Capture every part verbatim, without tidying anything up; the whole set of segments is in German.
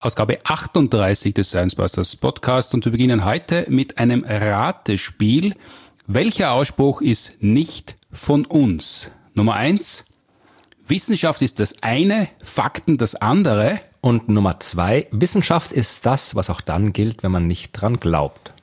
Ausgabe achtunddreißig des Science Busters Podcast und wir beginnen heute mit einem Ratespiel. Welcher Ausspruch ist nicht von uns? Nummer eins, Wissenschaft ist das eine, Fakten das andere. Und Nummer zwei, Wissenschaft ist das, was auch dann gilt, wenn man nicht dran glaubt.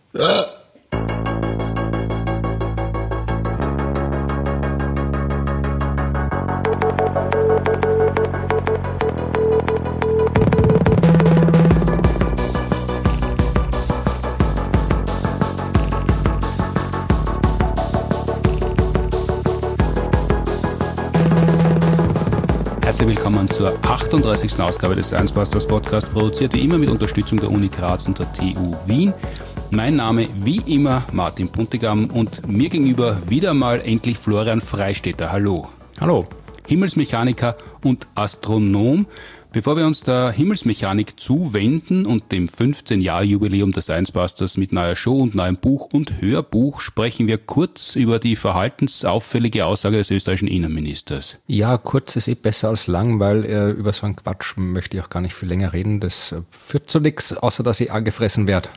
Herzlich willkommen zur achtunddreißigsten Ausgabe des Science Busters Podcast, produziert wie immer mit Unterstützung der Uni Graz und der T U Wien. Mein Name wie immer Martin Puntigam und mir gegenüber wieder mal endlich Florian Freistetter. Hallo. Hallo. Himmelsmechaniker und Astronom. Bevor wir uns der Himmelsmechanik zuwenden und dem fünfzehn-Jahr-Jubiläum der Science Busters mit neuer Show und neuem Buch und Hörbuch sprechen wir kurz über die verhaltensauffällige Aussage des österreichischen Innenministers. Ja, kurz ist eh besser als lang, weil äh, über so einen Quatsch möchte ich auch gar nicht viel länger reden. Das äh, führt zu nichts, außer dass ich angefressen werde.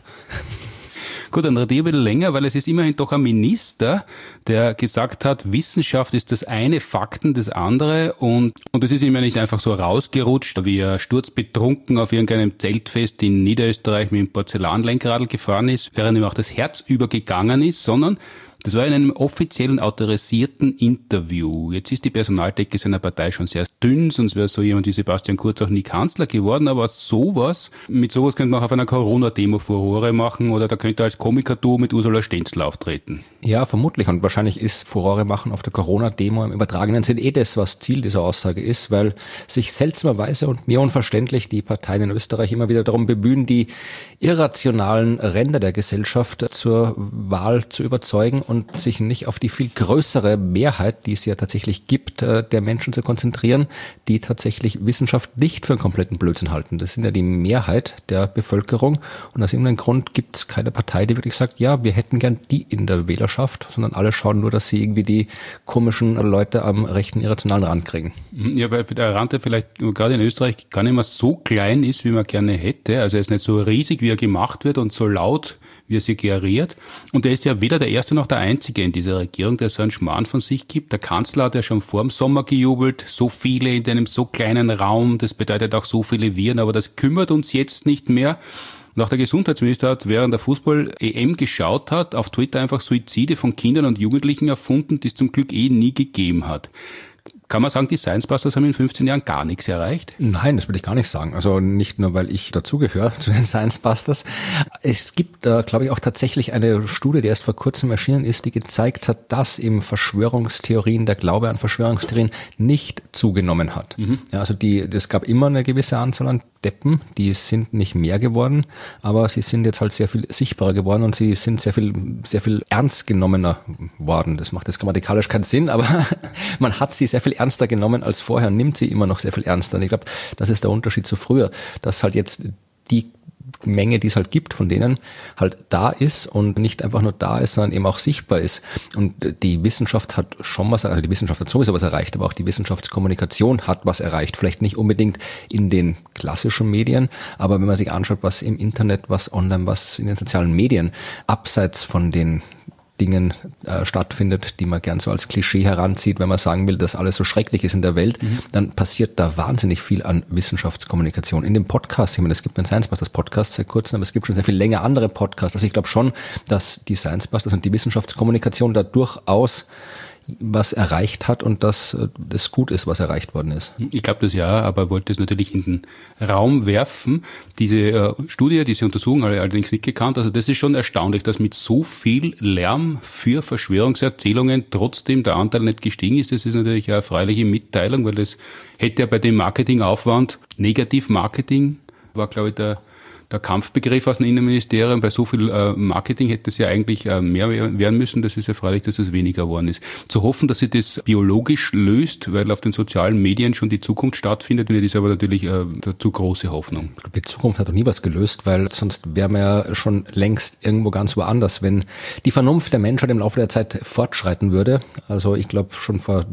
Gut, dann rede ich ein bisschen länger, weil es ist immerhin doch ein Minister, der gesagt hat, Wissenschaft ist das eine, Fakten das andere und und es ist ihm ja nicht einfach so rausgerutscht, wie er sturzbetrunken auf irgendeinem Zeltfest in Niederösterreich mit dem Porzellanlenkradl gefahren ist, während ihm auch das Herz übergegangen ist, sondern das war in einem offiziellen, autorisierten Interview. Jetzt ist die Personaldecke seiner Partei schon sehr dünn, sonst wäre so jemand wie Sebastian Kurz auch nie Kanzler geworden, aber sowas, mit sowas könnte man auch auf einer Corona-Demo Furore machen oder da könnte er als Komiker-Duo mit Ursula Stenzel auftreten. Ja, vermutlich. Und wahrscheinlich ist Furore machen auf der Corona-Demo im übertragenen Sinn eh das, was Ziel dieser Aussage ist, weil sich seltsamerweise und mir unverständlich die Parteien in Österreich immer wieder darum bemühen, die irrationalen Ränder der Gesellschaft zur Wahl zu überzeugen und sich nicht auf die viel größere Mehrheit, die es ja tatsächlich gibt, der Menschen zu konzentrieren, die tatsächlich Wissenschaft nicht für einen kompletten Blödsinn halten. Das sind ja die Mehrheit der Bevölkerung und aus irgendeinem Grund gibt es keine Partei, die wirklich sagt, ja, wir hätten gern die in der Wählerschaft, sondern alle schauen nur, dass sie irgendwie die komischen Leute am rechten irrationalen Rand kriegen. Ja, weil der Rand, der vielleicht gerade in Österreich gar nicht mehr so klein ist, wie man gerne hätte, also er ist nicht so riesig, wie er gemacht wird und so laut, wie er suggeriert. Und er ist ja weder der Erste noch der Einzige in dieser Regierung, der so einen Schmarrn von sich gibt. Der Kanzler hat ja schon vor dem Sommer gejubelt, so viele in einem so kleinen Raum, das bedeutet auch so viele Viren, aber das kümmert uns jetzt nicht mehr. Und auch der Gesundheitsminister hat, während der Fußball-E M geschaut hat, auf Twitter einfach Suizide von Kindern und Jugendlichen erfunden, die es zum Glück eh nie gegeben hat. Kann man sagen, die Science Busters haben in fünfzehn Jahren gar nichts erreicht? Nein, das will ich gar nicht sagen. Also nicht nur, weil ich dazugehöre zu den Science Busters. Es gibt, äh, glaube ich, auch tatsächlich eine Studie, die erst vor kurzem erschienen ist, die gezeigt hat, dass eben Verschwörungstheorien, der Glaube an Verschwörungstheorien nicht zugenommen hat. Mhm. Ja, also die, es gab immer eine gewisse Anzahl an Deppen, die sind nicht mehr geworden, aber sie sind jetzt halt sehr viel sichtbarer geworden und sie sind sehr viel, sehr viel ernst genommener worden. Das macht jetzt grammatikalisch keinen Sinn, aber man hat sie sehr viel ernster genommen als vorher, nimmt sie immer noch sehr viel ernster. Und ich glaube, das ist der Unterschied zu früher, dass halt jetzt die Menge, die es halt gibt, von denen halt da ist und nicht einfach nur da ist, sondern eben auch sichtbar ist. Und die Wissenschaft hat schon was, also die Wissenschaft hat sowieso was erreicht, aber auch die Wissenschaftskommunikation hat was erreicht. Vielleicht nicht unbedingt in den klassischen Medien, aber wenn man sich anschaut, was im Internet, was online, was in den sozialen Medien, abseits von den Dingen äh, stattfindet, die man gern so als Klischee heranzieht, wenn man sagen will, dass alles so schrecklich ist in der Welt, mhm. dann passiert da wahnsinnig viel an Wissenschaftskommunikation. In dem Podcast, ich meine, es gibt einen Science Busters Podcast seit kurzem, aber es gibt schon sehr viel länger andere Podcasts. Also ich glaube schon, dass die Science Busters und die Wissenschaftskommunikation da durchaus was erreicht hat und dass das gut ist, was erreicht worden ist. Ich glaube das ja, aber wollte es natürlich in den Raum werfen. Diese äh, Studie, diese Untersuchung habe ich allerdings nicht gekannt. Also das ist schon erstaunlich, dass mit so viel Lärm für Verschwörungserzählungen trotzdem der Anteil nicht gestiegen ist. Das ist natürlich eine erfreuliche Mitteilung, weil das hätte ja bei dem Marketingaufwand, Negativ-Marketing war, glaube ich, der Der Kampfbegriff aus dem Innenministerium, bei so viel äh, Marketing hätte es ja eigentlich äh, mehr werden müssen. Das ist erfreulich, dass es weniger geworden ist. Zu hoffen, dass sich das biologisch löst, weil auf den sozialen Medien schon die Zukunft stattfindet, das ist aber natürlich äh, eine zu große Hoffnung. Die Zukunft hat doch nie was gelöst, weil sonst wären wir ja schon längst irgendwo ganz woanders. Wenn die Vernunft der Menschheit im Laufe der Zeit fortschreiten würde, also ich glaube schon vor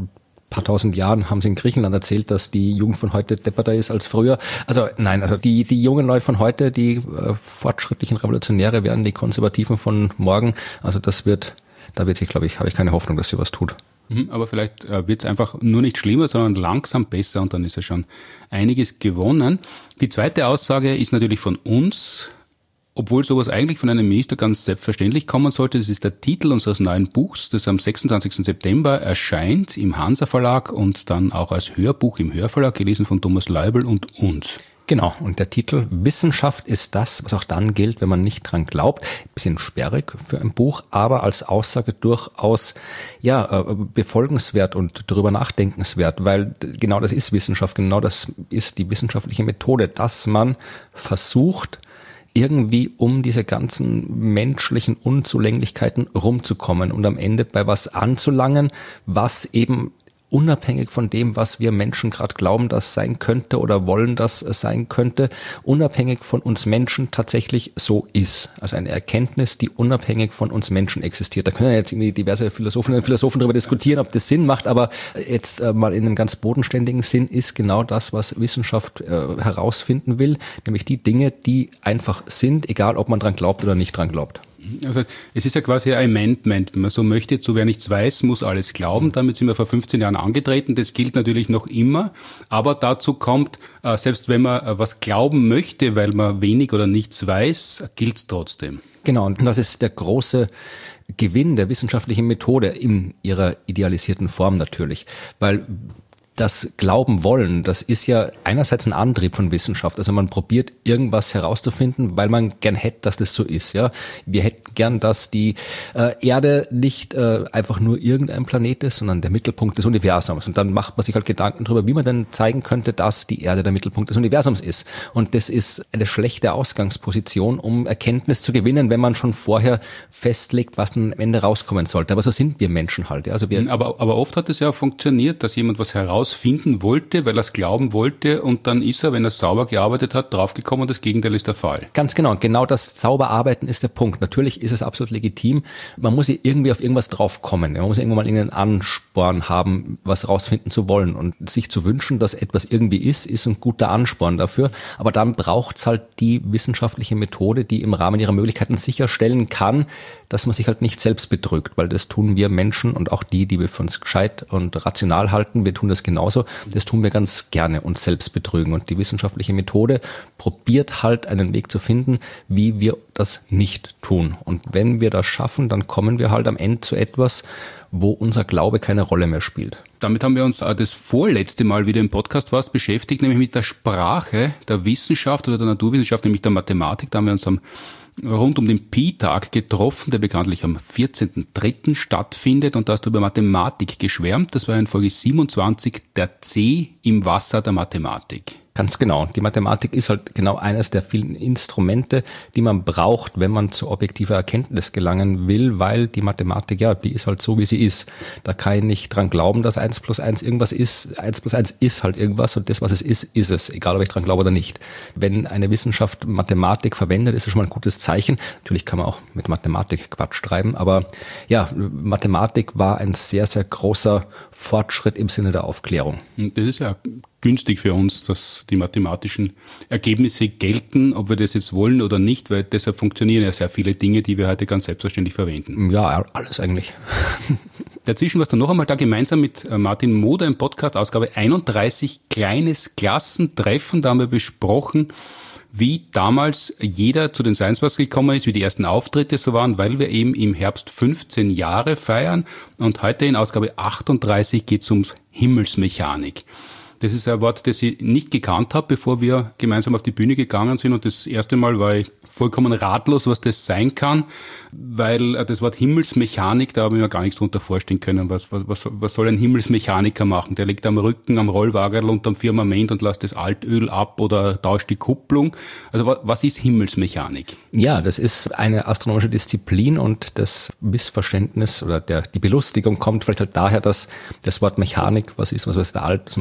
paar tausend Jahren haben sie in Griechenland erzählt, dass die Jugend von heute depperter ist als früher. Also nein, also die die jungen Leute von heute, die äh, fortschrittlichen Revolutionäre werden die Konservativen von morgen. Also das wird, da wird sich, glaube ich, habe ich keine Hoffnung, dass sie was tut. Aber vielleicht äh, wird es einfach nur nicht schlimmer, sondern langsam besser und dann ist ja schon einiges gewonnen. Die zweite Aussage ist natürlich von uns, obwohl sowas eigentlich von einem Minister ganz selbstverständlich kommen sollte. Das ist der Titel unseres neuen Buchs, das am sechsundzwanzigsten September erscheint im Hansa Verlag und dann auch als Hörbuch im Hörverlag, gelesen von Thomas Leubel und uns. Genau, und der Titel Wissenschaft ist das, was auch dann gilt, wenn man nicht dran glaubt. Bisschen sperrig für ein Buch, aber als Aussage durchaus ja befolgenswert und darüber nachdenkenswert, weil genau das ist Wissenschaft, genau das ist die wissenschaftliche Methode, dass man versucht, irgendwie um diese ganzen menschlichen Unzulänglichkeiten rumzukommen und am Ende bei was anzulangen, was eben unabhängig von dem, was wir Menschen gerade glauben, das sein könnte oder wollen, das sein könnte, unabhängig von uns Menschen tatsächlich so ist. Also eine Erkenntnis, die unabhängig von uns Menschen existiert. Da können ja jetzt irgendwie diverse Philosophinnen und Philosophen darüber diskutieren, ob das Sinn macht, aber jetzt äh, mal in einem ganz bodenständigen Sinn ist genau das, was Wissenschaft äh, herausfinden will, nämlich die Dinge, die einfach sind, egal ob man dran glaubt oder nicht dran glaubt. Also es ist ja quasi ein Amendment, wenn man so möchte, zu wer nichts weiß, muss alles glauben. Damit sind wir vor fünfzehn Jahren angetreten. Das gilt natürlich noch immer. Aber dazu kommt, selbst wenn man was glauben möchte, weil man wenig oder nichts weiß, gilt es trotzdem. Genau, und das ist der große Gewinn der wissenschaftlichen Methode in ihrer idealisierten Form natürlich. Weil das Glauben wollen, das ist ja einerseits ein Antrieb von Wissenschaft. Also man probiert irgendwas herauszufinden, weil man gern hätte, dass das so ist. Ja, wir hätten gern, dass die äh, Erde nicht äh, einfach nur irgendein Planet ist, sondern der Mittelpunkt des Universums. Und dann macht man sich halt Gedanken darüber, wie man denn zeigen könnte, dass die Erde der Mittelpunkt des Universums ist. Und das ist eine schlechte Ausgangsposition, um Erkenntnis zu gewinnen, wenn man schon vorher festlegt, was dann am Ende rauskommen sollte. Aber so sind wir Menschen halt. Ja? Also wir aber, aber oft hat es ja funktioniert, dass jemand was heraus finden wollte, weil er es glauben wollte und dann ist er, wenn er sauber gearbeitet hat, draufgekommen und das Gegenteil ist der Fall. Ganz genau. Und genau das sauber arbeiten ist der Punkt. Natürlich ist es absolut legitim. Man muss ja irgendwie auf irgendwas draufkommen. Man muss irgendwann mal irgendeinen Ansporn haben, was rausfinden zu wollen und sich zu wünschen, dass etwas irgendwie ist, ist ein guter Ansporn dafür. Aber dann braucht's halt die wissenschaftliche Methode, die im Rahmen ihrer Möglichkeiten sicherstellen kann, dass man sich halt nicht selbst betrügt, weil das tun wir Menschen und auch die, die wir für uns gescheit und rational halten, wir tun das genauso, das tun wir ganz gerne, uns selbst betrügen. Und die wissenschaftliche Methode probiert halt einen Weg zu finden, wie wir das nicht tun. Und wenn wir das schaffen, dann kommen wir halt am Ende zu etwas, wo unser Glaube keine Rolle mehr spielt. Damit haben wir uns das vorletzte Mal wieder im Podcast fast beschäftigt, nämlich mit der Sprache der Wissenschaft oder der Naturwissenschaft, nämlich der Mathematik. Da haben wir uns am rund um den Pi-Tag getroffen, der bekanntlich am vierzehnten dritten stattfindet und da hast du über Mathematik geschwärmt. Das war in Folge siebenundzwanzig, der C im Wasser der Mathematik. Ganz genau. Die Mathematik ist halt genau eines der vielen Instrumente, die man braucht, wenn man zu objektiver Erkenntnis gelangen will, weil die Mathematik, ja, die ist halt so, wie sie ist. Da kann ich nicht dran glauben, dass eins plus eins irgendwas ist. eins plus eins ist halt irgendwas und das, was es ist, ist es, egal ob ich dran glaube oder nicht. Wenn eine Wissenschaft Mathematik verwendet, ist das schon mal ein gutes Zeichen. Natürlich kann man auch mit Mathematik Quatsch schreiben, aber ja, Mathematik war ein sehr, sehr großer Fortschritt im Sinne der Aufklärung. Das ist ja günstig für uns, dass die mathematischen Ergebnisse gelten, ob wir das jetzt wollen oder nicht, weil deshalb funktionieren ja sehr viele Dinge, die wir heute ganz selbstverständlich verwenden. Ja, alles eigentlich. Dazwischen warst du noch einmal da gemeinsam mit Martin Moder im Podcast Ausgabe einunddreißig, kleines Klassentreffen. Da haben wir besprochen, wie damals jeder zu den Science Bars gekommen ist, wie die ersten Auftritte so waren, weil wir eben im Herbst fünfzehn Jahre feiern. Und heute in Ausgabe achtunddreißig geht es ums Himmelsmechanik. Das ist ein Wort, das ich nicht gekannt habe, bevor wir gemeinsam auf die Bühne gegangen sind. Und das erste Mal war ich vollkommen ratlos, was das sein kann, weil das Wort Himmelsmechanik, da habe ich mir gar nichts drunter vorstellen können. Was, was, was, was soll ein Himmelsmechaniker machen? Der liegt am Rücken, am Rollwagerl unterm Firmament und lässt das Altöl ab oder tauscht die Kupplung. Also was ist Himmelsmechanik? Ja, das ist eine astronomische Disziplin und das Missverständnis oder der, die Belustigung kommt vielleicht halt daher, dass das Wort Mechanik was ist, was wir aus dem Alltag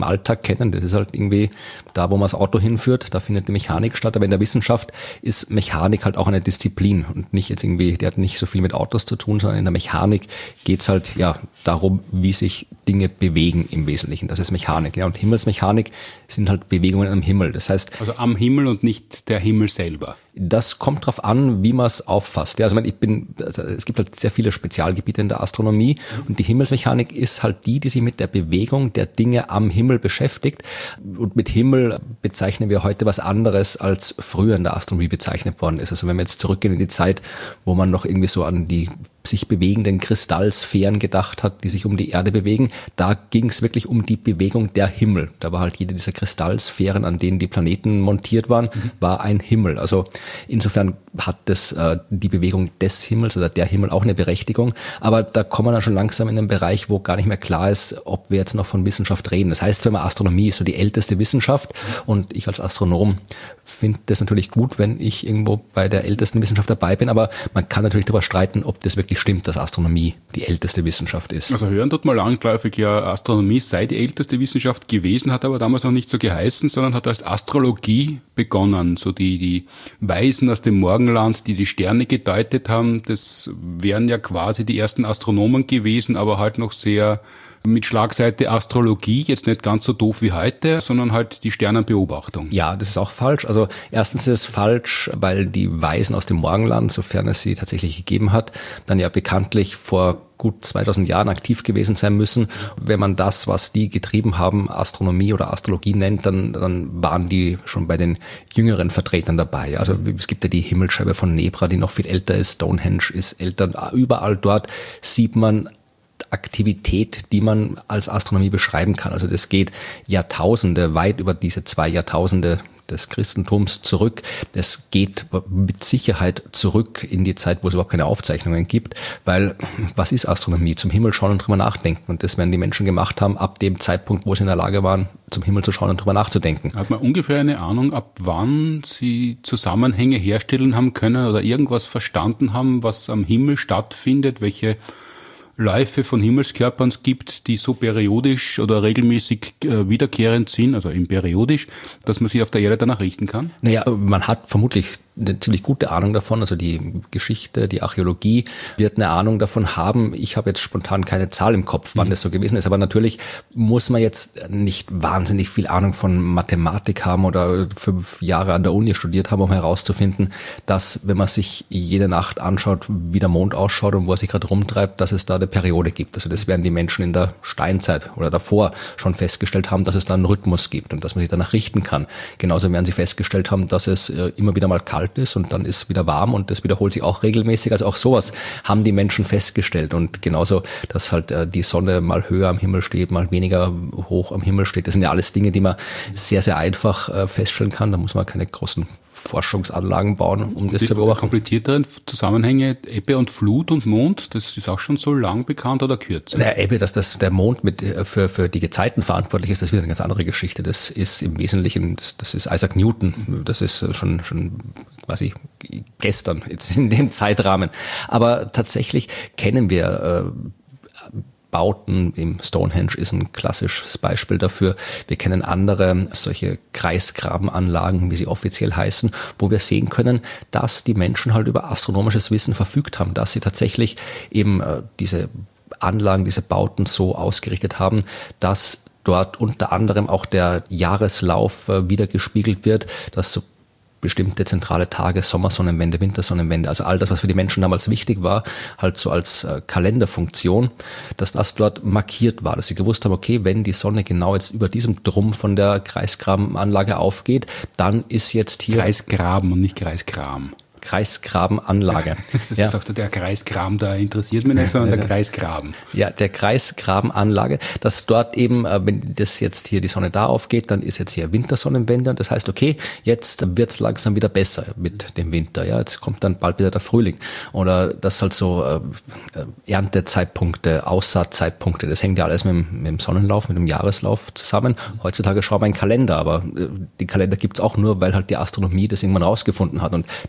kennen. Das ist halt irgendwie da, wo man das Auto hinführt, da findet die Mechanik statt. Aber in der Wissenschaft ist Mechanik halt auch eine Disziplin und nicht jetzt irgendwie, der hat nicht so viel mit Autos zu tun, sondern in der Mechanik geht's halt ja darum, wie sich Dinge bewegen im Wesentlichen. Das ist Mechanik. Ja, und Himmelsmechanik sind halt Bewegungen am Himmel. Das heißt, also am Himmel und nicht der Himmel selber. Das kommt drauf an, wie man es auffasst. Ja, also ich meine, ich bin, also es gibt halt sehr viele Spezialgebiete in der Astronomie und die Himmelsmechanik ist halt die, die sich mit der Bewegung der Dinge am Himmel beschäftigt. Und mit Himmel bezeichnen wir heute was anderes, als früher in der Astronomie bezeichnet worden ist. Also wenn wir jetzt zurückgehen in die Zeit, wo man noch irgendwie so an die sich bewegenden Kristallsphären gedacht hat, die sich um die Erde bewegen, da ging es wirklich um die Bewegung der Himmel. Da war halt jede dieser Kristallsphären, an denen die Planeten montiert waren, mhm. war ein Himmel. Also insofern hat das äh, die Bewegung des Himmels oder der Himmel auch eine Berechtigung. Aber da kommen wir dann schon langsam in einen Bereich, wo gar nicht mehr klar ist, ob wir jetzt noch von Wissenschaft reden. Das heißt zwar immer, Astronomie ist so die älteste Wissenschaft und ich als Astronom finde das natürlich gut, wenn ich irgendwo bei der ältesten Wissenschaft dabei bin, aber man kann natürlich darüber streiten, ob das wirklich stimmt, dass Astronomie die älteste Wissenschaft ist. Also hören tut mal langläufig, ja, Astronomie sei die älteste Wissenschaft gewesen, hat aber damals noch nicht so geheißen, sondern hat als Astrologie begonnen. So die, die Weisen aus dem Morgenland, die die Sterne gedeutet haben, das wären ja quasi die ersten Astronomen gewesen, aber halt noch sehr mit Schlagseite Astrologie, jetzt nicht ganz so doof wie heute, sondern halt die Sternenbeobachtung. Ja, das ist auch falsch. Also erstens ist es falsch, weil die Weisen aus dem Morgenland, sofern es sie tatsächlich gegeben hat, dann ja bekanntlich vor gut zweitausend Jahren aktiv gewesen sein müssen. Wenn man das, was die getrieben haben, Astronomie oder Astrologie nennt, dann, dann waren die schon bei den jüngeren Vertretern dabei. Also es gibt ja die Himmelsscheibe von Nebra, die noch viel älter ist. Stonehenge ist älter. Überall dort sieht man Aktivität, die man als Astronomie beschreiben kann. Also das geht Jahrtausende, weit über diese zwei Jahrtausende des Christentums zurück. Das geht mit Sicherheit zurück in die Zeit, wo es überhaupt keine Aufzeichnungen gibt, weil was ist Astronomie? Zum Himmel schauen und drüber nachdenken. Und das werden die Menschen gemacht haben, ab dem Zeitpunkt, wo sie in der Lage waren, zum Himmel zu schauen und drüber nachzudenken. Hat man ungefähr eine Ahnung, ab wann sie Zusammenhänge herstellen haben können oder irgendwas verstanden haben, was am Himmel stattfindet, welche Läufe von Himmelskörpern es gibt, die so periodisch oder regelmäßig äh, wiederkehrend sind, also im periodisch, dass man sich auf der Erde danach richten kann? Naja, man hat vermutlich eine ziemlich gute Ahnung davon, also die Geschichte, die Archäologie wird eine Ahnung davon haben. Ich habe jetzt spontan keine Zahl im Kopf, wann mhm. das so gewesen ist, aber natürlich muss man jetzt nicht wahnsinnig viel Ahnung von Mathematik haben oder fünf Jahre an der Uni studiert haben, um herauszufinden, dass, wenn man sich jede Nacht anschaut, wie der Mond ausschaut und wo er sich gerade rumtreibt, dass es da eine Periode gibt. Also das werden die Menschen in der Steinzeit oder davor schon festgestellt haben, dass es da einen Rhythmus gibt und dass man sich danach richten kann. Genauso werden sie festgestellt haben, dass es immer wieder mal kalt ist und dann ist wieder warm und das wiederholt sich auch regelmäßig. Also auch sowas haben die Menschen festgestellt und genauso, dass halt die Sonne mal höher am Himmel steht, mal weniger hoch am Himmel steht. Das sind ja alles Dinge, die man sehr, sehr einfach feststellen kann. Da muss man keine großen Forschungsanlagen bauen, um und das zu beobachten. Komplizierteren Zusammenhänge, Ebbe und Flut und Mond, das ist auch schon so lang bekannt oder kürzer? Der Ebbe, dass das der Mond mit für für die Gezeiten verantwortlich ist, das ist wieder eine ganz andere Geschichte. Das ist im Wesentlichen, das, das ist Isaac Newton. Das ist schon schon quasi gestern jetzt in dem Zeitrahmen. Aber tatsächlich kennen wir äh, Bauten, im Stonehenge ist ein klassisches Beispiel dafür. Wir kennen andere solche Kreisgrabenanlagen, wie sie offiziell heißen, wo wir sehen können, dass die Menschen halt über astronomisches Wissen verfügt haben, dass sie tatsächlich eben äh, diese Anlagen, diese Bauten so ausgerichtet haben, dass dort unter anderem auch der Jahreslauf äh, wiedergespiegelt wird, dass so bestimmte zentrale Tage, Sommersonnenwende, Wintersonnenwende, also all das, was für die Menschen damals wichtig war, halt so als äh, Kalenderfunktion, dass das dort markiert war, dass sie gewusst haben, okay, wenn die Sonne genau jetzt über diesem Drum von der Kreisgrabenanlage aufgeht, dann ist jetzt hier... Kreisgraben und nicht Kreisgram. Kreisgrabenanlage. Das ist ja auch der Kreisgraben, da interessiert mich nicht, sondern der Kreisgraben. Ja, der Kreisgrabenanlage, dass dort eben, wenn das jetzt hier die Sonne da aufgeht, dann ist jetzt hier Wintersonnenwende und das heißt, okay, jetzt wird's langsam wieder besser mit dem Winter. Ja, jetzt kommt dann bald wieder der Frühling. Oder das halt so äh, Erntezeitpunkte, Aussaatzeitpunkte, das hängt ja alles mit dem, mit dem Sonnenlauf, mit dem Jahreslauf zusammen. Heutzutage schauen wir einen Kalender, aber äh, die Kalender gibt's auch nur, weil halt die Astronomie das irgendwann rausgefunden hat und das haben die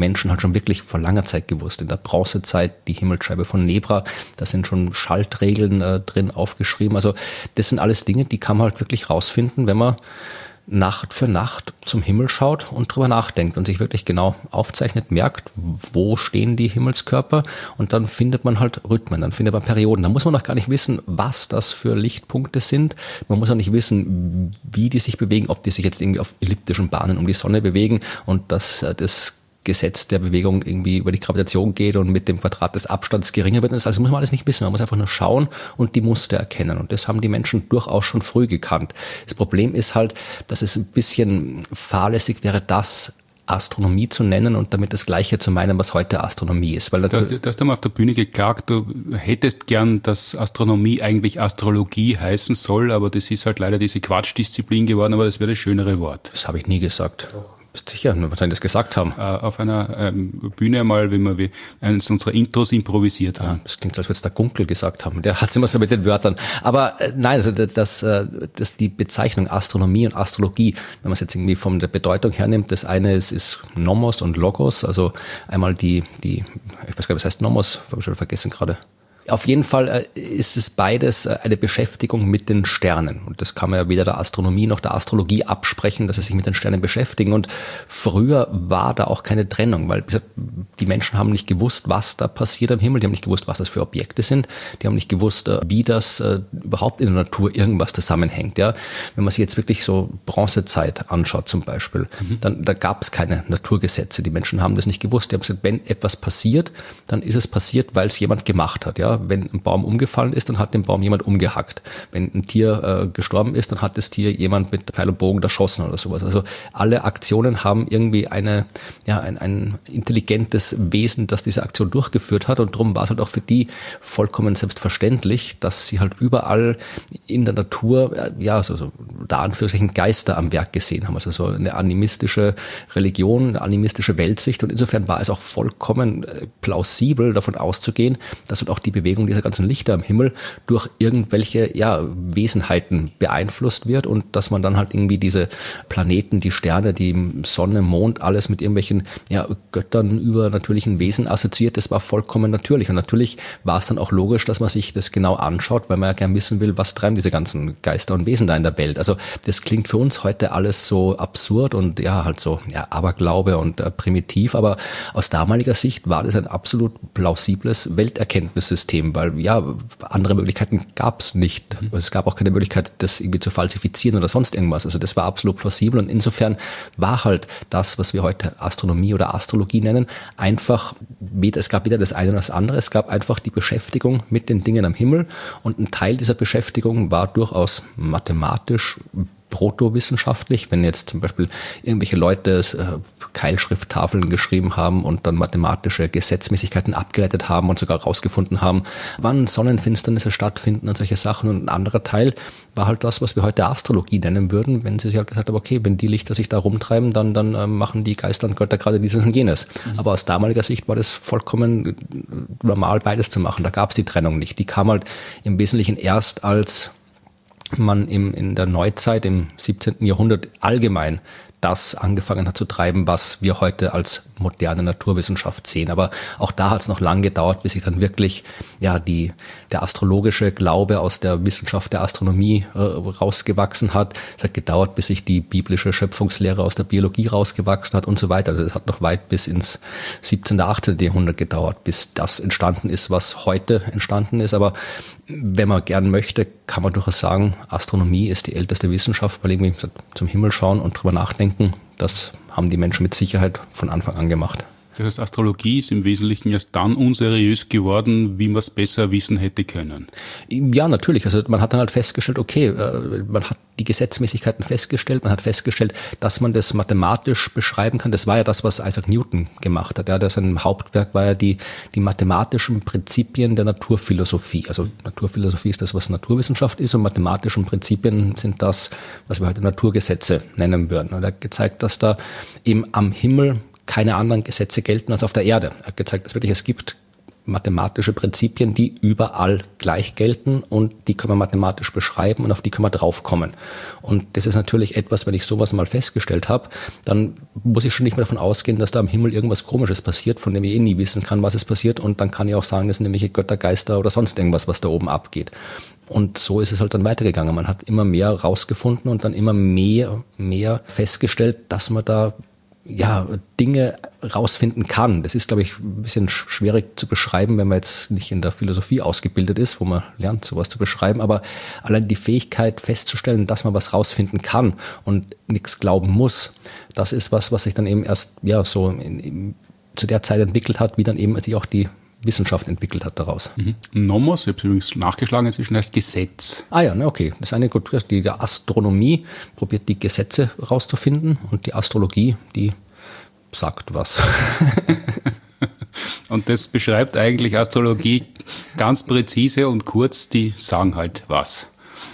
Menschen halt schon wirklich vor langer Zeit gewusst. In der Bronzezeit, die Himmelsscheibe von Nebra, da sind schon Schaltregeln äh, drin aufgeschrieben. Also das sind alles Dinge, die kann man halt wirklich rausfinden, wenn man Nacht für Nacht zum Himmel schaut und drüber nachdenkt und sich wirklich genau aufzeichnet, merkt, wo stehen die Himmelskörper, und dann findet man halt Rhythmen, dann findet man Perioden. Da muss man noch gar nicht wissen, was das für Lichtpunkte sind. Man muss auch nicht wissen, wie die sich bewegen, ob die sich jetzt irgendwie auf elliptischen Bahnen um die Sonne bewegen und dass das Gesetz der Bewegung irgendwie über die Gravitation geht und mit dem Quadrat des Abstands geringer wird. Das also muss man alles nicht wissen. Man muss einfach nur schauen und die Muster erkennen. Und das haben die Menschen durchaus schon früh gekannt. Das Problem ist halt, dass es ein bisschen fahrlässig wäre, das Astronomie zu nennen und damit das Gleiche zu meinen, was heute Astronomie ist. Weil du, hast, du hast einmal auf der Bühne geklagt, du hättest gern, dass Astronomie eigentlich Astrologie heißen soll, aber das ist halt leider diese Quatschdisziplin geworden, aber das wäre das schönere Wort. Das habe ich nie gesagt. Doch. Bist sicher, was soll ich das gesagt haben? Äh, auf einer ähm, Bühne mal, wenn wir wie eines unserer Intros improvisiert haben. Ja, das klingt so, als würde es der Gunkel gesagt haben. Der hat es immer so mit den Wörtern. Aber äh, nein, also das, äh, das die Bezeichnung Astronomie und Astrologie, wenn man es jetzt irgendwie von der Bedeutung hernimmt, das eine ist, ist Nomos und Logos, also einmal die, die, ich weiß gar nicht, was heißt Nomos, habe ich schon vergessen gerade. Auf jeden Fall ist es beides eine Beschäftigung mit den Sternen. Und das kann man ja weder der Astronomie noch der Astrologie absprechen, dass sie sich mit den Sternen beschäftigen. Und früher war da auch keine Trennung, weil die Menschen haben nicht gewusst, was da passiert am Himmel. Die haben nicht gewusst, was das für Objekte sind. Die haben nicht gewusst, wie das überhaupt in der Natur irgendwas zusammenhängt. Ja, wenn man sich jetzt wirklich so Bronzezeit anschaut zum Beispiel, mhm. dann da gab es keine Naturgesetze. Die Menschen haben das nicht gewusst. Die haben gesagt, wenn etwas passiert, dann ist es passiert, weil es jemand gemacht hat. Ja, wenn ein Baum umgefallen ist, dann hat den Baum jemand umgehackt. Wenn ein Tier äh, gestorben ist, dann hat das Tier jemand mit Pfeil und Bogen erschossen oder sowas. Also alle Aktionen haben irgendwie eine, ja, ein, ein intelligentes Wesen, das diese Aktion durchgeführt hat, und darum war es halt auch für die vollkommen selbstverständlich, dass sie halt überall in der Natur, ja, so, so da Anführungszeichen Geister am Werk gesehen haben. Also so eine animistische Religion, eine animistische Weltsicht, und insofern war es auch vollkommen plausibel, davon auszugehen, dass halt auch die Bewegung dieser ganzen Lichter am Himmel durch irgendwelche ja, Wesenheiten beeinflusst wird, und dass man dann halt irgendwie diese Planeten, die Sterne, die Sonne, Mond, alles mit irgendwelchen ja, Göttern, übernatürlichen Wesen assoziiert. Das war vollkommen natürlich, und natürlich war es dann auch logisch, dass man sich das genau anschaut, weil man ja gern wissen will, was treiben diese ganzen Geister und Wesen da in der Welt. Also das klingt für uns heute alles so absurd und ja halt so ja, Aberglaube und äh, primitiv, aber aus damaliger Sicht war das ein absolut plausibles Welterkenntnissystem, weil ja, andere Möglichkeiten gab es nicht. Es gab auch keine Möglichkeit, das irgendwie zu falsifizieren oder sonst irgendwas. Also das war absolut plausibel, und insofern war halt das, was wir heute Astronomie oder Astrologie nennen, einfach, es gab weder das eine noch das andere, es gab einfach die Beschäftigung mit den Dingen am Himmel, und ein Teil dieser Beschäftigung war durchaus mathematisch, protowissenschaftlich, wenn jetzt zum Beispiel irgendwelche Leute äh, Keilschrifttafeln geschrieben haben und dann mathematische Gesetzmäßigkeiten abgeleitet haben und sogar rausgefunden haben, wann Sonnenfinsternisse stattfinden und solche Sachen. Und ein anderer Teil war halt das, was wir heute Astrologie nennen würden, wenn sie sich halt gesagt haben, okay, wenn die Lichter sich da rumtreiben, dann, dann äh, machen die Geister und Götter gerade dieses und jenes. Mhm. Aber aus damaliger Sicht war das vollkommen normal, beides zu machen. Da gab es die Trennung nicht. Die kam halt im Wesentlichen erst, als man im, in der Neuzeit, im siebzehnten Jahrhundert allgemein das angefangen hat zu treiben, was wir heute als moderne Naturwissenschaft sehen. Aber auch da hat es noch lange gedauert, bis sich dann wirklich ja die der astrologische Glaube aus der Wissenschaft der Astronomie äh, rausgewachsen hat. Es hat gedauert, bis sich die biblische Schöpfungslehre aus der Biologie rausgewachsen hat und so weiter. Also es hat noch weit bis ins siebzehnten, achtzehnten Jahrhundert gedauert, bis das entstanden ist, was heute entstanden ist. Aber wenn man gern möchte, kann man durchaus sagen, Astronomie ist die älteste Wissenschaft, weil irgendwie zum Himmel schauen und drüber nachdenken, das haben die Menschen mit Sicherheit von Anfang an gemacht. Das heißt, Astrologie ist im Wesentlichen erst dann unseriös geworden, wie man es besser wissen hätte können. Ja, natürlich. Also man hat dann halt festgestellt, okay, man hat die Gesetzmäßigkeiten festgestellt, man hat festgestellt, dass man das mathematisch beschreiben kann. Das war ja das, was Isaac Newton gemacht hat. Ja, das sein Hauptwerk war ja die, die mathematischen Prinzipien der Naturphilosophie. Also Naturphilosophie ist das, was Naturwissenschaft ist, und mathematische Prinzipien sind das, was wir heute Naturgesetze nennen würden. Und er hat gezeigt, dass da eben am Himmel keine anderen Gesetze gelten als auf der Erde. Er hat gezeigt, dass wirklich es gibt mathematische Prinzipien, die überall gleich gelten und die können wir mathematisch beschreiben und auf die können wir draufkommen. Und das ist natürlich etwas, wenn ich sowas mal festgestellt habe, dann muss ich schon nicht mehr davon ausgehen, dass da am Himmel irgendwas Komisches passiert, von dem ich eh nie wissen kann, was es passiert, und dann kann ich auch sagen, das sind nämlich Göttergeister oder sonst irgendwas, was da oben abgeht. Und so ist es halt dann weitergegangen. Man hat immer mehr rausgefunden und dann immer mehr, mehr festgestellt, dass man da ja, Dinge rausfinden kann. Das ist, glaube ich, ein bisschen schwierig zu beschreiben, wenn man jetzt nicht in der Philosophie ausgebildet ist, wo man lernt, sowas zu beschreiben. Aber allein die Fähigkeit festzustellen, dass man was rausfinden kann und nichts glauben muss, das ist was, was sich dann eben erst, ja, so in, in, zu der Zeit entwickelt hat, wie dann eben sich auch die Wissenschaft entwickelt hat daraus. Mhm. Nomos, ich habe es übrigens nachgeschlagen inzwischen, heißt Gesetz. Ah ja, ne, okay. Das ist eine gut, die der Astronomie probiert die Gesetze rauszufinden und die Astrologie, die sagt was. Und das beschreibt eigentlich Astrologie ganz präzise und kurz, die sagen halt was.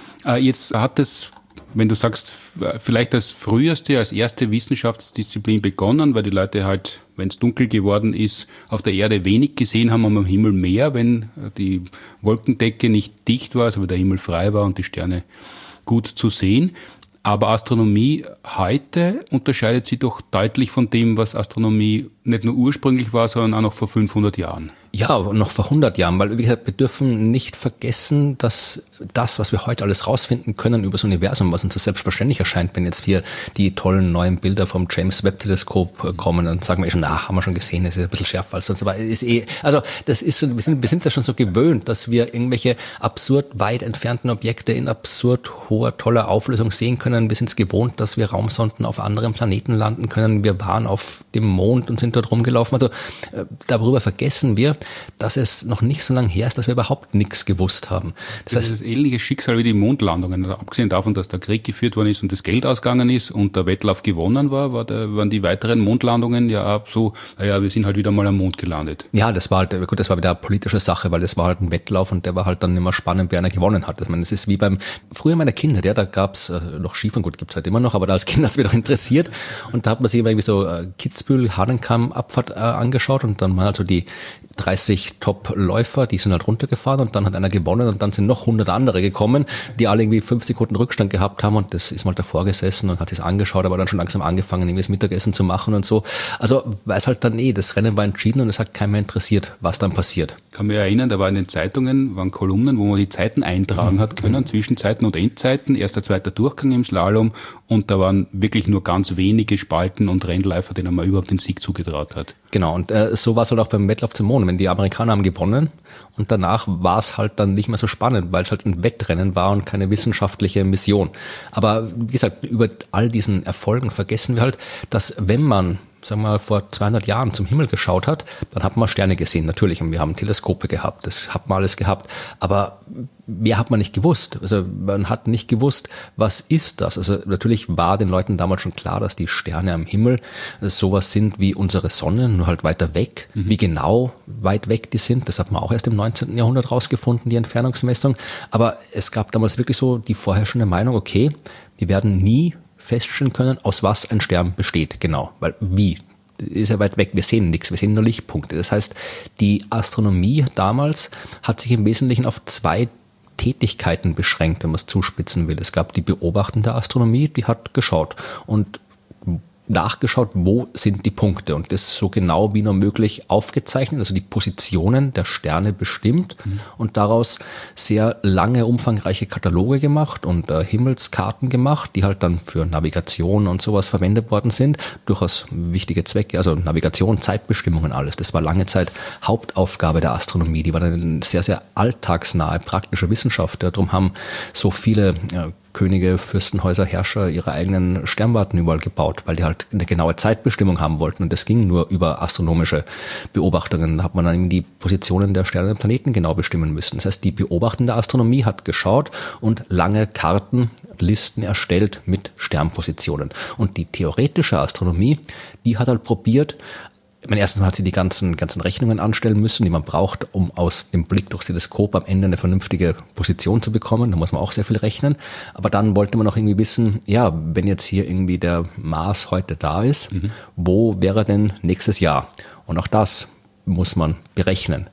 Jetzt hat es, wenn du sagst, vielleicht als früheste, als erste Wissenschaftsdisziplin begonnen, weil die Leute halt, wenn es dunkel geworden ist, auf der Erde wenig gesehen haben, am Himmel mehr, wenn die Wolkendecke nicht dicht war, also wenn der Himmel frei war und die Sterne gut zu sehen. Aber Astronomie heute unterscheidet sich doch deutlich von dem, was Astronomie nicht nur ursprünglich war, sondern auch noch vor fünfhundert Jahren. Ja, noch vor hundert Jahren, weil, wie gesagt, wir dürfen nicht vergessen, dass das, was wir heute alles rausfinden können über das Universum, was uns so selbstverständlich erscheint, wenn jetzt hier die tollen neuen Bilder vom James-Webb-Teleskop kommen, dann sagen wir eh schon, na, haben wir schon gesehen, das ist ein bisschen schärfer als sonst, aber ist eh, also das ist schon, wir sind, wir sind da schon so gewöhnt, dass wir irgendwelche absurd weit entfernten Objekte in absurd hoher, toller Auflösung sehen können. Wir sind es gewohnt, dass wir Raumsonden auf anderen Planeten landen können. Wir waren auf dem Mond und sind dort rumgelaufen. Also äh, darüber vergessen wir, dass es noch nicht so lange her ist, dass wir überhaupt nichts gewusst haben. Das, das heißt, ist das ähnliche Schicksal wie die Mondlandungen. Also abgesehen davon, dass der Krieg geführt worden ist und das Geld ausgegangen ist und der Wettlauf gewonnen war, war der, waren die weiteren Mondlandungen ja auch so, naja, wir sind halt wieder mal am Mond gelandet. Ja, das war halt, gut, das war wieder eine politische Sache, weil das war halt ein Wettlauf und der war halt dann immer spannend, wer einer gewonnen hat. Ich meine, das ist wie beim, früher meiner Kinder, ja, da gab's äh, noch Skifahren, gut, gibt's halt immer noch, aber da als Kind hat's mich doch interessiert und da hat man sich immer irgendwie so äh, Kitzbühel, Hahnenkamm-Abfahrt äh, angeschaut und dann waren halt so die dreißig Top-Läufer, die sind halt runtergefahren und dann hat einer gewonnen und dann sind noch hundert andere gekommen, die alle irgendwie fünf Sekunden Rückstand gehabt haben und das ist mal davor gesessen und hat sich's angeschaut, aber dann schon langsam angefangen, irgendwie das Mittagessen zu machen und so. Also weiß halt dann eh, das Rennen war entschieden und es hat keinen mehr interessiert, was dann passiert. Ich kann mich erinnern, da war in den Zeitungen, waren Kolumnen, wo man die Zeiten eintragen hat können, Zwischenzeiten und Endzeiten, erster, zweiter Durchgang im Slalom und da waren wirklich nur ganz wenige Spalten und Rennläufer, denen man überhaupt den Sieg zugetraut hat. Genau, und äh, so war es halt auch beim Wettlauf zum Mond. Wenn die Amerikaner haben gewonnen und danach war es halt dann nicht mehr so spannend, weil es halt ein Wettrennen war und keine wissenschaftliche Mission. Aber wie gesagt, über all diesen Erfolgen vergessen wir halt, dass wenn man, sagen wir mal, vor zweihundert Jahren zum Himmel geschaut hat, dann hat man Sterne gesehen, natürlich, und wir haben Teleskope gehabt, das hat man alles gehabt, aber mehr hat man nicht gewusst. Also man hat nicht gewusst, was ist das? Also natürlich war den Leuten damals schon klar, dass die Sterne am Himmel sowas sind wie unsere Sonne, nur halt weiter weg. Mhm. Wie genau weit weg die sind, das hat man auch erst im neunzehnten Jahrhundert rausgefunden, die Entfernungsmessung. Aber es gab damals wirklich so die vorherrschende Meinung, okay, wir werden nie feststellen können, aus was ein Stern besteht, genau. Weil wie? Ist ja weit weg, wir sehen nichts, wir sehen nur Lichtpunkte. Das heißt, die Astronomie damals hat sich im Wesentlichen auf zwei Tätigkeiten beschränkt, wenn man es zuspitzen will. Es gab die beobachtende Astronomie, die hat geschaut und nachgeschaut, wo sind die Punkte und das so genau wie nur möglich aufgezeichnet, also die Positionen der Sterne bestimmt mhm. und daraus sehr lange, umfangreiche Kataloge gemacht und äh, Himmelskarten gemacht, die halt dann für Navigation und sowas verwendet worden sind. Durchaus wichtige Zwecke, also Navigation, Zeitbestimmungen, alles. Das war lange Zeit Hauptaufgabe der Astronomie. Die war dann eine sehr, sehr alltagsnahe, praktische Wissenschaft. Darum haben so viele äh, Könige, Fürstenhäuser, Herrscher ihre eigenen Sternwarten überall gebaut, weil die halt eine genaue Zeitbestimmung haben wollten und das ging nur über astronomische Beobachtungen. Da hat man dann die Positionen der Sterne und Planeten genau bestimmen müssen. Das heißt, die beobachtende Astronomie hat geschaut und lange Karten, Listen erstellt mit Sternpositionen. Und die theoretische Astronomie, die hat halt probiert, Ich meine, erstens hat sie die ganzen, ganzen Rechnungen anstellen müssen, die man braucht, um aus dem Blick durchs Teleskop am Ende eine vernünftige Position zu bekommen. Da muss man auch sehr viel rechnen. Aber dann wollte man auch irgendwie wissen, ja, wenn jetzt hier irgendwie der Mars heute da ist, mhm. wo wäre er denn nächstes Jahr? Und auch das muss man berechnen.